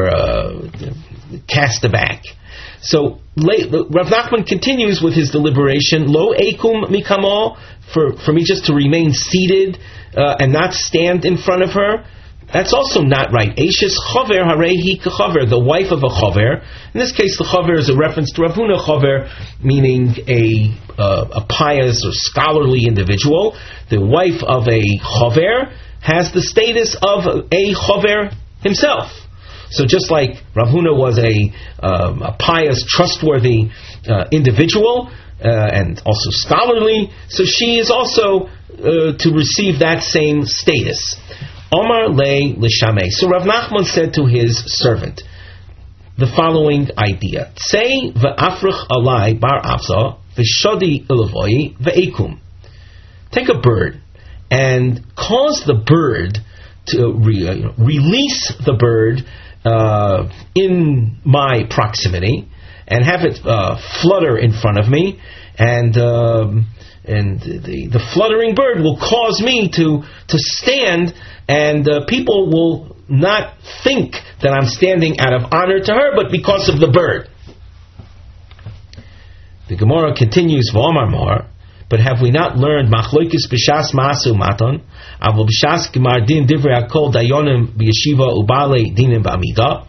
Speaker 1: cast aback. So Rav Nachman continues with his deliberation. Lo ekum mikamo, for me just to remain seated and not stand in front of her. That's also not right. Eishes chover harehi kechover, the wife of a chover. In this case, the chover is a reference to Rav Huna chover, meaning a pious or scholarly individual. The wife of a chover has the status of a chover himself. So just like Rav Huna was a pious, trustworthy individual and also scholarly, so she is also to receive that same status. Omar le l'shamei. So Rav Nachman said to his servant the following idea: Tzei ve'africh alai bar avza v'shodi ilavoi ve'ekum. Take a bird and cause the bird to release the bird in my proximity and have it flutter in front of me, and the fluttering bird will cause me to stand, and people will not think that I'm standing out of honor to her, but because of the bird. The Gemara continues, V'omar Mar, but have we not learned Machloikis b'shas ma'asu maton, avol b'shas gemar din divrei hakol dayonim b'yeshiva ubale dinim b'amida?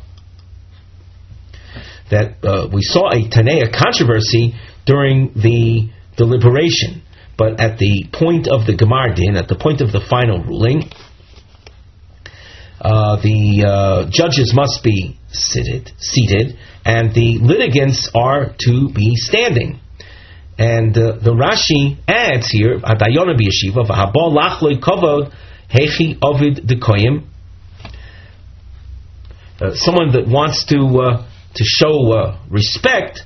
Speaker 1: That we saw a Tanea controversy during the deliberation, but at the point of the Gemar Din, at the point of the final ruling, the judges must be seated, and the litigants are to be standing. And the Rashi adds here, Adayona b'yeshiva v'habol lachloi kovod hechi ovid dekoyim. Someone that wants to show respect,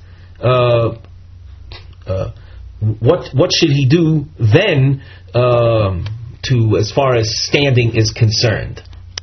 Speaker 1: what should he do then to as far as standing is concerned?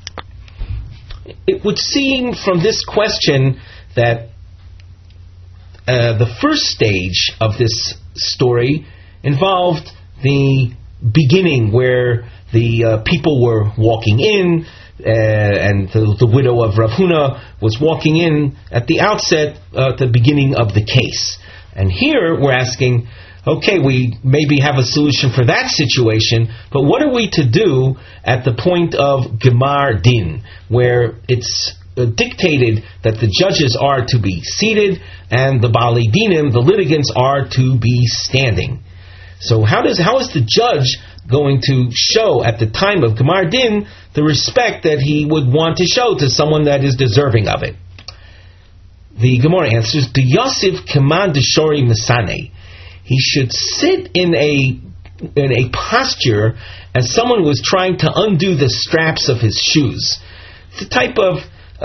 Speaker 1: It would seem from this question that the first stage of this story involved the beginning where the people were walking in, and the widow of Rav Huna was walking in at the outset, at the beginning of the case. And here we're asking, okay, we maybe have a solution for that situation, but what are we to do at the point of Gemar Din, where it's dictated that the judges are to be seated and the Baalei Dinim, the litigants, are to be standing? So how is the judge going to show at the time of Gemar Din the respect that he would want to show to someone that is deserving of it? The Gemara answers, "The Yosef Keman Deshori Misane." He should sit in a posture as someone who is trying to undo the straps of his shoes. It's a type of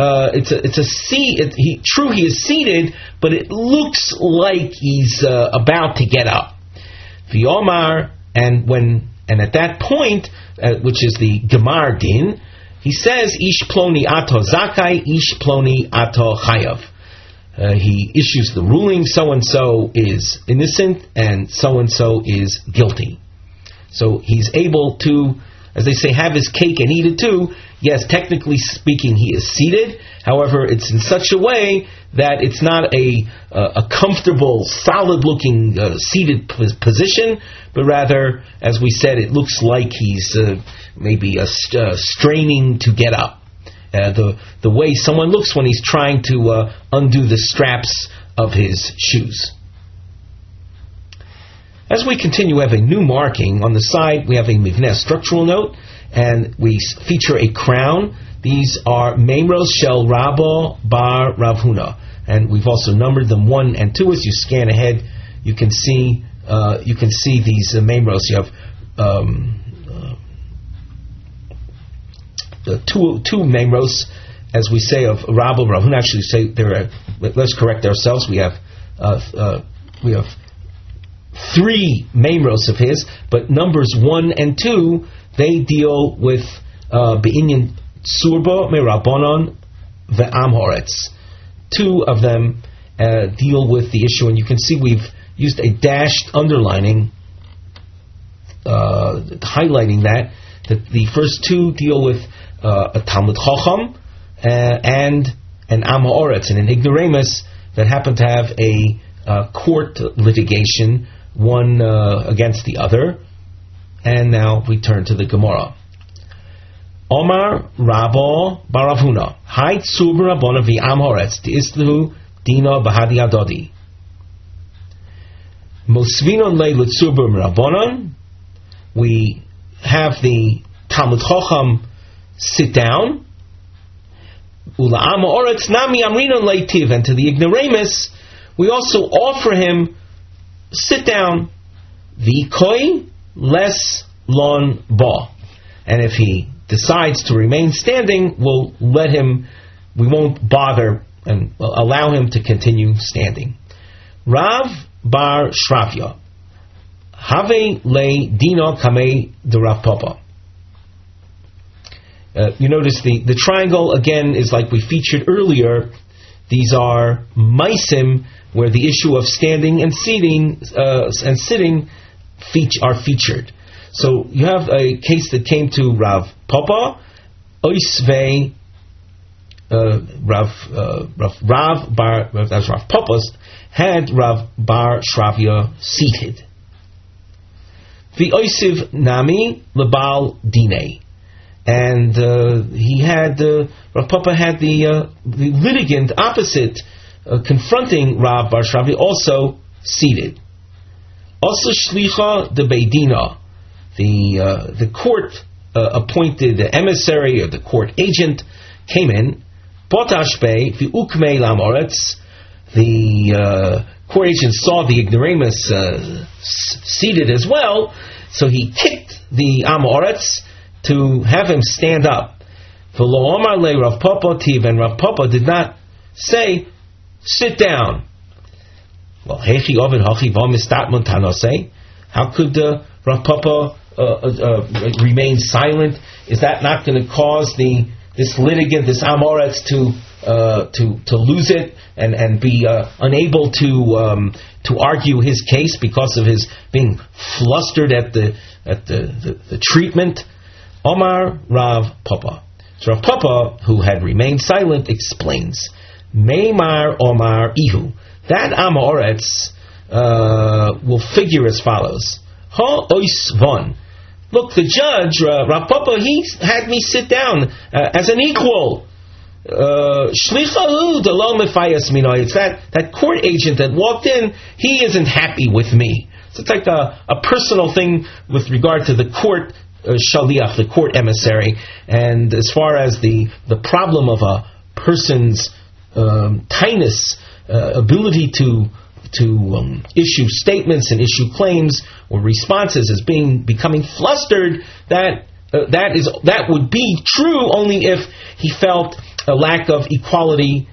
Speaker 1: he is seated, but it looks like he's about to get up. V'omar, and at that point, which is the Gemar Din, he says, Ish ploni ato zakai, ish ploni ato chayav. He issues the ruling, so-and-so is innocent, and so-and-so is guilty. So he's able to, as they say, have his cake and eat it too. Yes, technically speaking, he is seated. However, it's in such a way that it's not a comfortable, solid-looking seated position, but rather, as we said, it looks like he's maybe straining to get up. The way someone looks when he's trying to undo the straps of his shoes. As we continue, we have a new marking. On the side, we have a mivneh, structural note, and we feature a crown. These are Memros Shel Rabo Bar Rav Huna, and we've also numbered them 1 and 2. As you scan ahead, you can see these Memros. You have two Memros, as we say, of Rabbo Rav Huna. Actually, say there are. Let's correct ourselves. We have 3 Memros of his, but numbers 1 and 2, they deal with Be'inyan Tsurbo Merabonon Ve'am Horetz. two of them deal with the issue, and you can see we've used a dashed underlining, highlighting that the first two deal with a Talmud Chacham and an Am Ha'aretz, and an ignoramus that happened to have a court litigation, one against the other. And now we turn to the Gemara. Omar Rabba Baravuna Hai Tzub Rabbona v'Am Ha'aretz T'islu Dina Bahadi Adodi Mosvinon Le L'Tzub Rabbanon. We have the Talmud Chacham sit down. Ula Am Ha'aretz Nami Amrinon Leitiv, and to the ignoramus we also offer him sit down. V'koi Les Lon Ba, and if he decides to remain standing, we'll let him. We won't bother and allow him to continue standing. Rav Bar Shravya Have Le Dino Kamei de Rav Papa. You notice the triangle again is like we featured earlier. These are maisim where the issue of standing and seating and sitting are featured. So you have a case that came to Rav Papa, Oisvei, Rav Papa's had Rav Bar Shravya seated. The Oisiv Nami Lebal Dine, and he had Rav Papa had the litigant opposite confronting Rav Bar Shravya also seated. Also Shlicha de Beidina, the court appointed emissary or the court agent came in. Potash Bey the Ukmei Lam Oretz, the court agent saw the ignoramus seated as well, so he kicked the Am Oretz to have him stand up. V'lo Omar le Rav Papa tiv, and Rav Papa did not say sit down. Well, hechi ovid hachi v'mistat montanose. How could Rav Papa remain silent? Is that not going to cause this litigant, this Am Ha'aretz, to lose it and be unable to argue his case because of his being flustered at the treatment? Omar Rav Papa. So Rav Papa, who had remained silent, explains. Meimar Omar Ihu. That Am Ha'aretz will figure as follows. Ha ois von. Look, the judge, Rav Papa, he had me sit down as an equal. Shlichahu delo mefayas minoi. It's that court agent that walked in, he isn't happy with me. So it's like a personal thing with regard to the court shaliach, the court emissary. And as far as the problem of a person's tinus, ability to issue statements and issue claims or responses as becoming flustered, that would be true only if he felt a lack of equality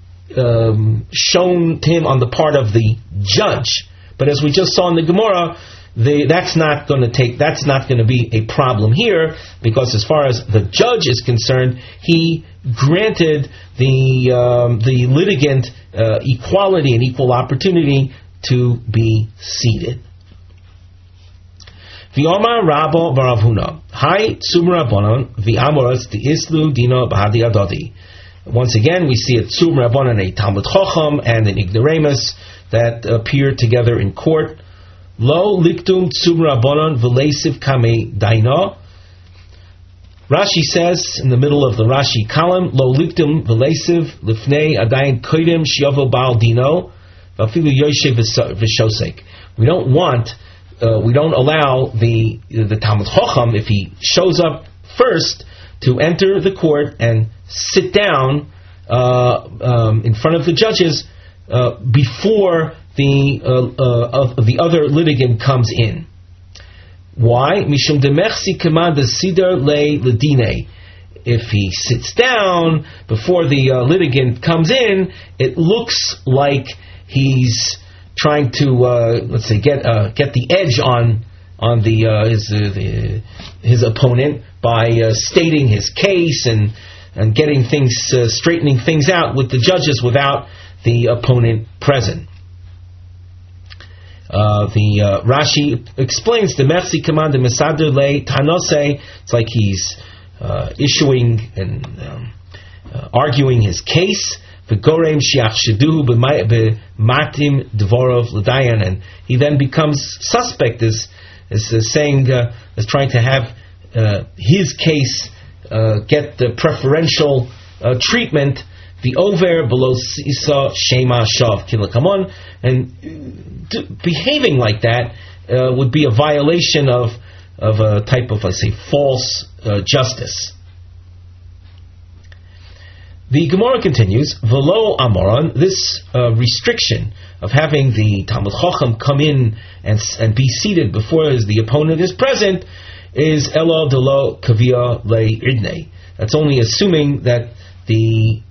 Speaker 1: shown to him on the part of the judge. But as we just saw in the Gemara, that's not going to be a problem here, because as far as the judge is concerned, he granted the litigant equality and equal opportunity to be seated. V'omar Rabba Baravuna Hai Tzum Rabbanon v'Am Ha'aretz T'islu Dina Bahadi Adodi. Once again, we see a Tzum Rabbanon, a Talmud Chacham, and an ignoramus that appear together in court. Lo liktum Tzum Rabbanon v'leisiv kamei daina. Rashi says in the middle of the Rashi column, Lo liktum v'leisiv lifnei adayin kodim shiavo bal dino v'afilu yoshev v'shosek. We don't allow the Talmud Chacham, if he shows up first, to enter the court and sit down in front of the judges before the other litigant comes in. Why? Mishum demersi kema de sidar le ledine. If he sits down before the litigant comes in, it looks like he's trying to let's say get the edge on his opponent by stating his case and and getting things, straightening things out with the judges without the opponent present. The Rashi explains the Mersi command, the Mesader Le Tanose. It's like he's issuing and arguing his case. V'gorem shiachsheduhu b'matim dvorov l'dayan, and he then becomes suspect, as saying, as trying to have his case get the preferential treatment. The over below isa shema shav kilakamon, and behaving like that would be a violation of a type of, let's say, false justice. The Gemara continues, Velo Amoran, this restriction of having the Talmud Chacham come in and be seated before the opponent is present is Elo Delo Kavia Le Idne. That's only assuming that the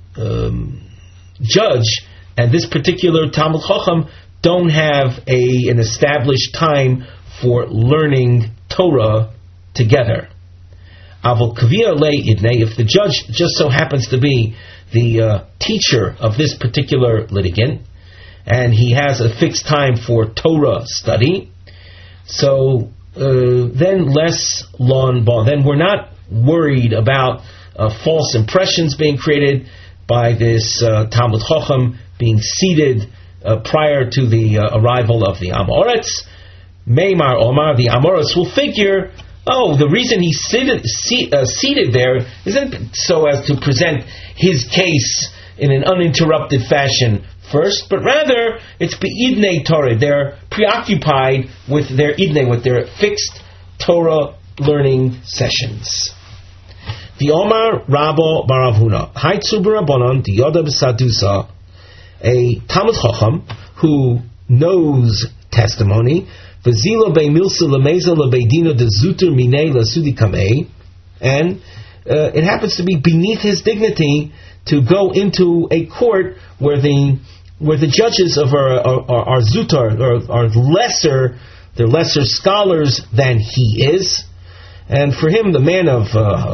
Speaker 1: judge and this particular Talmud Chacham don't have an established time for learning Torah together. Avol Kavia Le Idne, if the judge just so happens to be the teacher of this particular litigant, and he has a fixed time for Torah study, so then less lawn ball. Then we're not worried about false impressions being created by this Talmud Chacham being seated prior to the arrival of the Amoretz. Meimar Omar, the Amoretz will figure, the reason he's seated there isn't so as to present his case in an uninterrupted fashion first, but rather it's be'idnei Torah. They're preoccupied with their idnei, with their fixed Torah learning sessions. The Omar Rabo Baravhuna, Haitzu Barabonon, the Yoda B'Sadusa, a Talmud Chacham who knows testimony, V'zila Be'milsa L'meza L'beidina de Zuter Minei L'sudi Kamei, and it happens to be beneath his dignity to go into a court where the judges are zutar, are lesser, they're lesser scholars than he is, and for him, the man of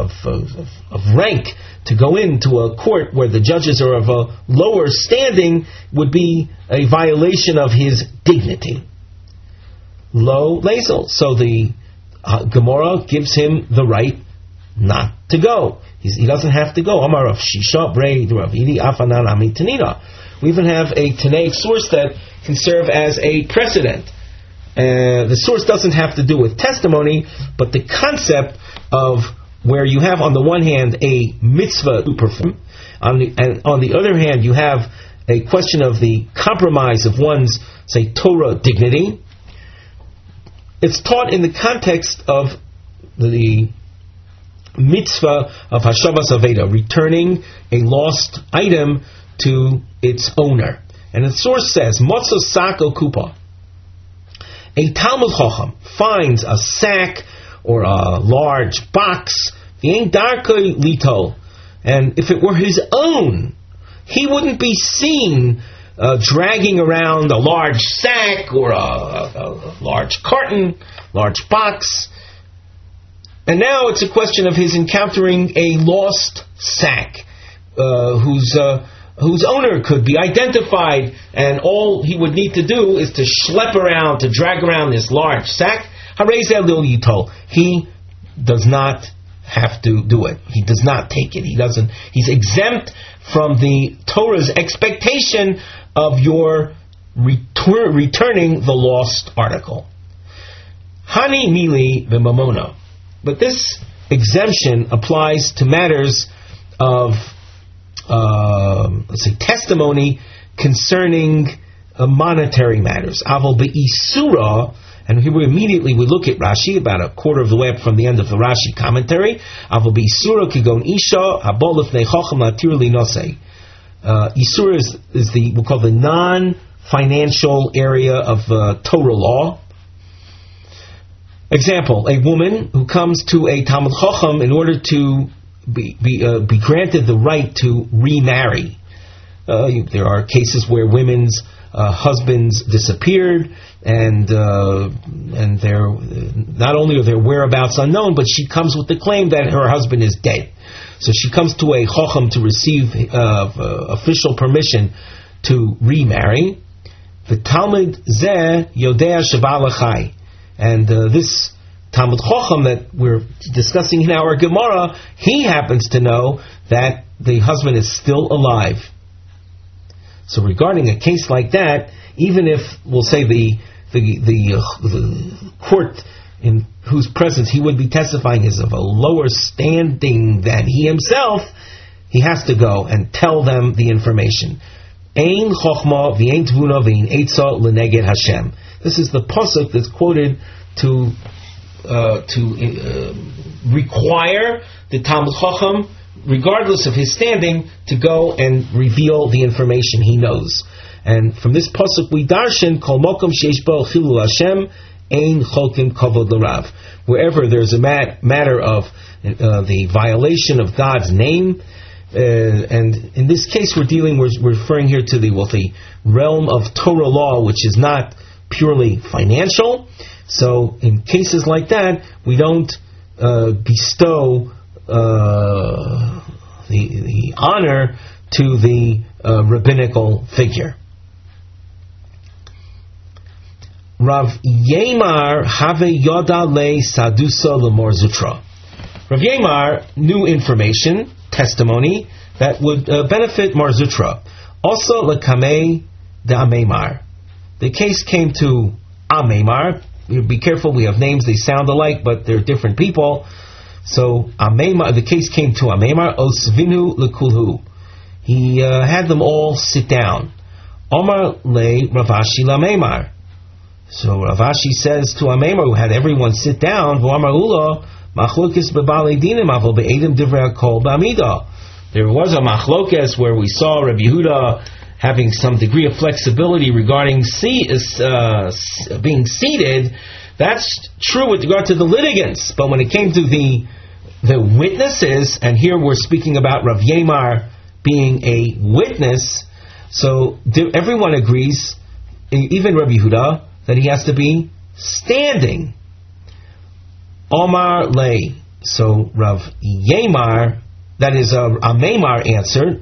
Speaker 1: rank, to go into a court where the judges are of a lower standing would be a violation of his dignity. Lo lezel. So the Gemara gives him the right not to go. He doesn't have to go. Amar Rav Shisha Brei Ravidi Afanan Amitanina. We even have a Tanaic source that can serve as a precedent. The source doesn't have to do with testimony, but the concept of where you have on the one hand a mitzvah to perform, and on the other hand you have a question of the compromise of one's, say, Torah dignity. It's taught in the context of the mitzvah of Hashavas Aveda, returning a lost item to its owner. And the source says, Motzo sak o kupa. A Talmud Chacham finds a sack or a large box, v'ein darkei lito, and if it were his own, he wouldn't be seen dragging around a large sack or a large carton, large box. And now it's a question of his encountering a lost sack, whose owner could be identified, and all he would need to do is to schlep around, to drag around this large sack. He does not have to do it. He does not take it. He's exempt from the Torah's expectation of your returning the lost article. Hani mili v'mamona. But this exemption applies to matters of let's say testimony concerning monetary matters. Aval be'isura, and here we look at Rashi about a quarter of the way up from the end of the Rashi commentary. Aval be'isura kigon isha habolef nechacham latir li nosei. Isura is we'll call the non-financial area of Torah law. Example: a woman who comes to a Talmud Chacham in order to be granted the right to remarry. There are cases where women's husbands disappeared, and their not only are their whereabouts unknown, but she comes with the claim that her husband is dead. So she comes to a chacham to receive official permission to remarry. The Talmud zeh yodea shabalachai, and this Talmud chacham that we're discussing in our Gemara, he happens to know that the husband is still alive. So regarding a case like that, even if we'll say the court in whose presence he would be testifying is of a lower standing than he himself, he has to go and tell them the information. Ein chochma v'ein tvuna v'ein eitza l'neged Hashem. This is the pasuk that's quoted to require the Talmud Chacham, regardless of his standing, to go and reveal the information he knows. And from this pasuk we darshan kol mokom sheish bo chilul Hashem ein cholkim kavod l'rav. Wherever there's a matter of the violation of God's name, and in this case we're referring here to the realm of Torah law, which is not purely financial. So in cases like that, we don't bestow the honor to the rabbinical figure. Rav Yemar have yoda le sadusa lemor zutra. Rav Yemar knew information, testimony that would benefit Mar Zutra. Also lekamei de Amemar. The case came to Amemar. Be careful, we have names, they sound alike, but they're different people. So Amemar, the case came to Amemar, Osvinu lekulhu. He had them all sit down. Omar le Ravashi lamemar. So Ravashi says to Amemar, who had everyone sit down, V'amar ula machlokes bebaalei dinim avol be'edim divrei hakol ba'amida. There was a machlokes where we saw Rabbi Yehuda having some degree of flexibility regarding being seated. That's true with regard to the litigants, but when it came to the witnesses, and here we're speaking about Rav Yemar being a witness, so everyone agrees, even Rabbi Yehuda, that he has to be standing. Omar lay. So Rav Yemar, that is Amemar, answered.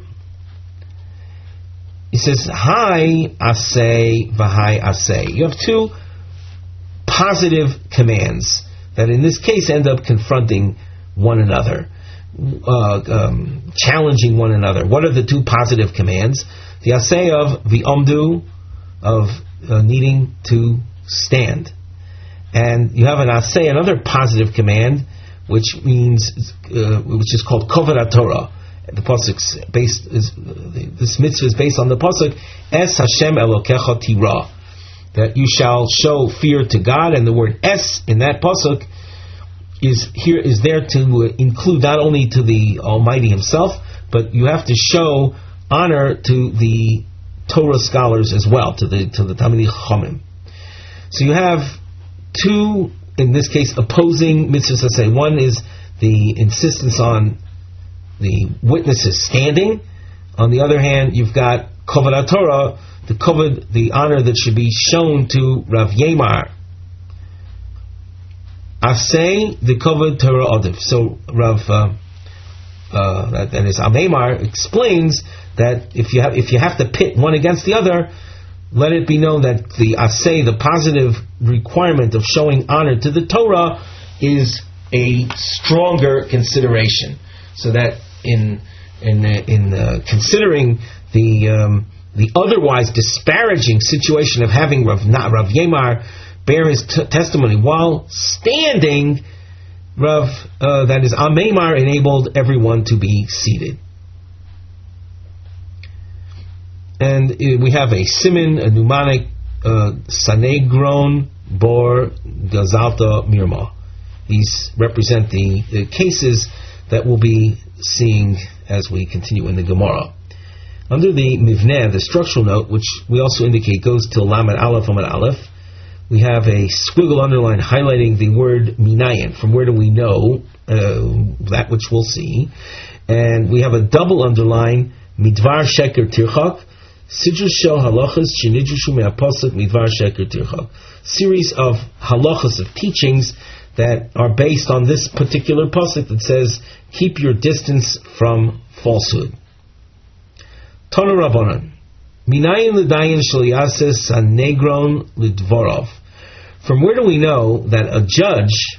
Speaker 1: He says, Hi asay v'hai asay. You have two positive commands that in this case end up confronting one another, challenging one another. What are the two positive commands? The asay of the omdu, of needing to stand. And you have an asay, another positive command, which means, which is called kovod HaTorah. The pasuk's based this mitzvah is based on the pasuk Es Hashem Elokecha Tira, that you shall show fear to God, and the word Es in that pasuk is there to include not only to the Almighty Himself, but you have to show honor to the Torah scholars as well, to the Talmidei Chachamim. So you have two, in this case, opposing mitzvahs. Say one is the insistence on the witnesses standing. On the other hand, you've got kovod HaTorah, the honor that should be shown to Rav Yemar. Asay the kovod Torah Odif. So Rav, that is Amemar, explains that if you have to pit one against the other, let it be known that the asay, the positive requirement of showing honor to the Torah, is a stronger consideration. So that in considering the otherwise disparaging situation of having Rav Yemar bear his testimony while standing, that is Amemar enabled everyone to be seated. And we have a siman, a mnemonic, Sanegron Bor Gazalta Mirma. These represent the cases that we'll be seeing as we continue in the Gemara. Under the Mivneh, the structural note, which we also indicate goes till Lamed Aleph Amud Aleph, we have a squiggle underline highlighting the word Minayin. From where do we know that which we'll see? And we have a double underline Midvar Sheker Tirchak, Sidrus Shel Halachas Shenidrushu Me'apasuk Midvar Sheker Tirchak. Series of halachas, of teachings that are based on this particular pasuk that says, keep your distance from falsehood. Tanu Rabbanan, Minayin l'dayin shel yaseh sanegron l'dvorov. From where do we know that a judge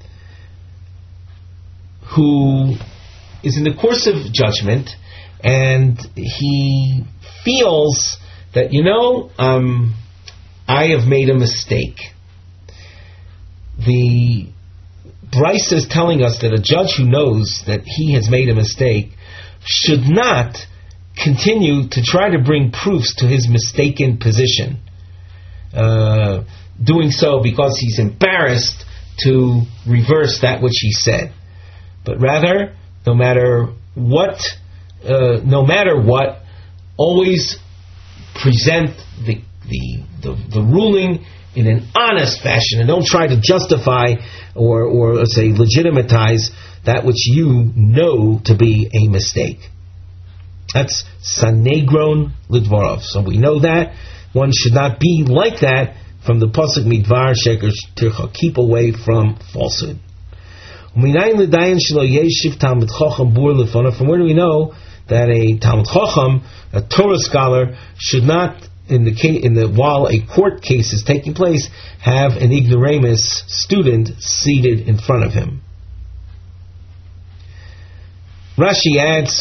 Speaker 1: who is in the course of judgment and he feels that, I have made a mistake. The Bryce is telling us that a judge who knows that he has made a mistake should not continue to try to bring proofs to his mistaken position. Doing so because he's embarrassed to reverse that which he said. But rather, no matter what, always present the ruling in an honest fashion, and don't try to justify or say legitimatize that which you know to be a mistake. That's sanegron lidvorov. So we know that one should not be like that from the pasuk midvar sheker tircha. Keep away from falsehood. From where do we know that a Talmud Chacham, a Torah scholar, should not, while a court case is taking place, have an ignoramus student seated in front of him? Rashi adds,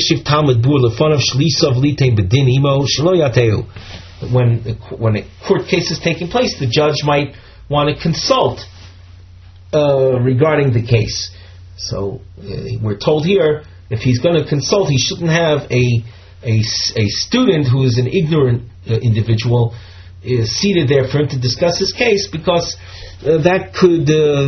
Speaker 1: when a court case is taking place, the judge might want to consult regarding the case. So we're told here, if he's going to consult, he shouldn't have a student who is an ignorant individual seated there for him to discuss his case, because that could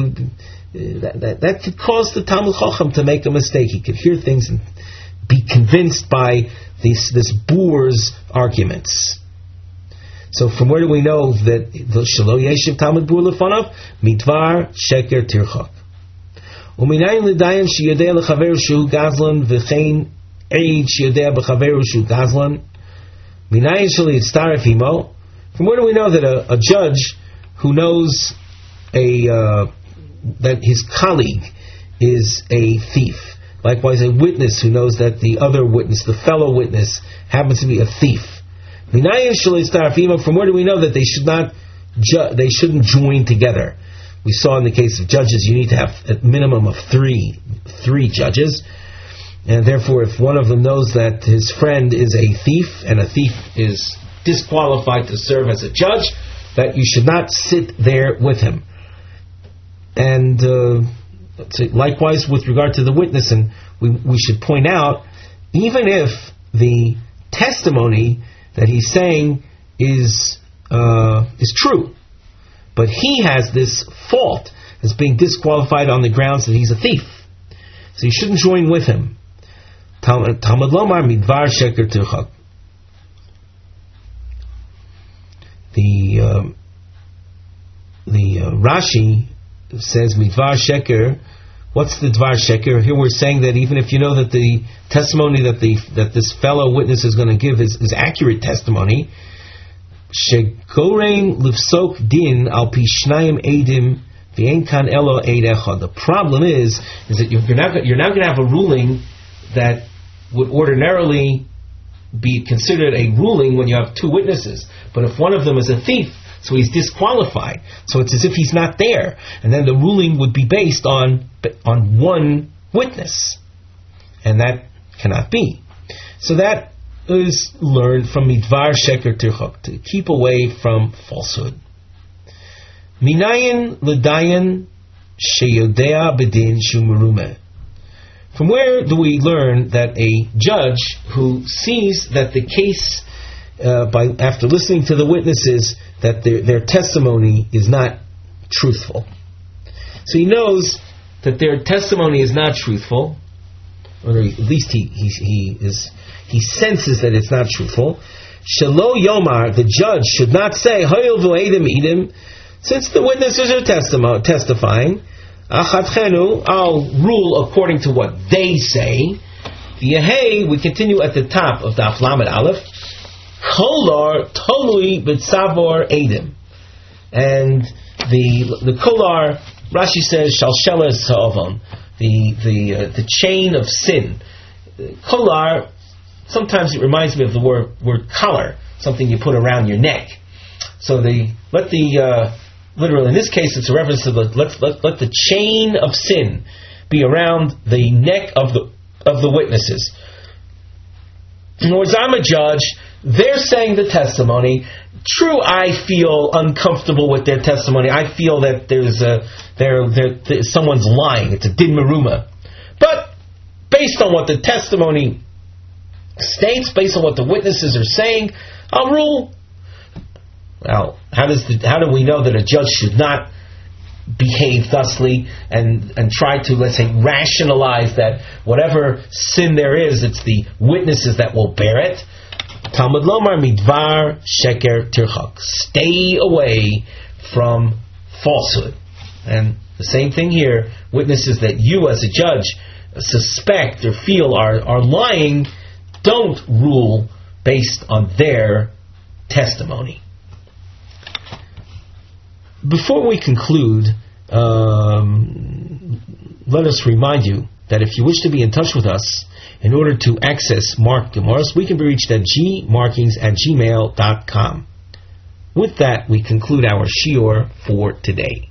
Speaker 1: cause the Talmud Chacham to make a mistake. He could hear things and be convinced by this boor's arguments. So from where do we know that the Shelo Yeshiv Talmud Bur Lefanav Midvar Sheker Tirchak? Uminayin l'dayan sheyodea l'chaveru shehu gazlan v'chein eid sheyodea b'chaveru shehu gazlan minayin sheli yitztaref imo. From where do we know that a judge who knows that his colleague is a thief, likewise a witness who knows that the other witness, the fellow witness, happens to be a thief? From where do we know that they shouldn't join together? We saw in the case of judges, you need to have a minimum of three judges, and therefore, if one of them knows that his friend is a thief, and a thief is disqualified to serve as a judge, that you should not sit there with him. And likewise, with regard to the witness, and we should point out, even if the testimony that he's saying is true, but he has this fault as being disqualified on the grounds that he's a thief, so you shouldn't join with him. Talmud Lomar Midvar Sheker Tirchak. The Rashi says Midvar Sheker. What's the Dvar Sheker? Here we're saying that even if you know that the testimony that this fellow witness is going to give is accurate testimony, Shegorein Lifsok Din Al Pi Shnayim Eidim V'Ein Kan Elo Eid Echad. The problem is that you're now going to have a ruling that would ordinarily be considered a ruling when you have two witnesses. But if one of them is a thief, so he's disqualified. So it's as if he's not there, and then the ruling would be based on one witness, and that cannot be. So that is learned from Midvar Sheker Tirchak, to keep away from falsehood. Minayin l'dayan sheyodea bedin shumerume. From where do we learn that a judge who sees that the case, after listening to the witnesses, that their testimony is not truthful? So he knows that their testimony is not truthful, or at least he senses that it's not truthful. Shelo Yomar, the judge should not say, Hayil v'edim idim, since the witnesses are testifying, Achatchenu, I'll rule according to what they say. Yehei, we continue at the top of Daf Lamed Aleph. Kolar tolui b'tzavor edim, and the kolar Rashi says, Shalshela Sa'avon, the chain of sin. Kolar, sometimes it reminds me of the word collar, something you put around your neck. So literally in this case it's a reference to let the chain of sin be around the neck of the witnesses. In other words, I'm a judge, they're saying the testimony. True, I feel uncomfortable with their testimony. I feel that someone's lying. It's a din meruma. But based on what the testimony states, based on what the witnesses are saying, I'll rule. Well, how do we know that a judge should not behave thusly and try to, let's say, rationalize that whatever sin there is, it's the witnesses that will bear it? Talmud Lomar midvar sheker tirchak. Stay away from falsehood. And the same thing here, witnesses that you as a judge suspect or feel are lying, don't rule based on their testimony. Before we conclude, let us remind you that if you wish to be in touch with us in order to access Mark Gemaras, we can be reached at gmarkings@gmail.com. With that, we conclude our shiur for today.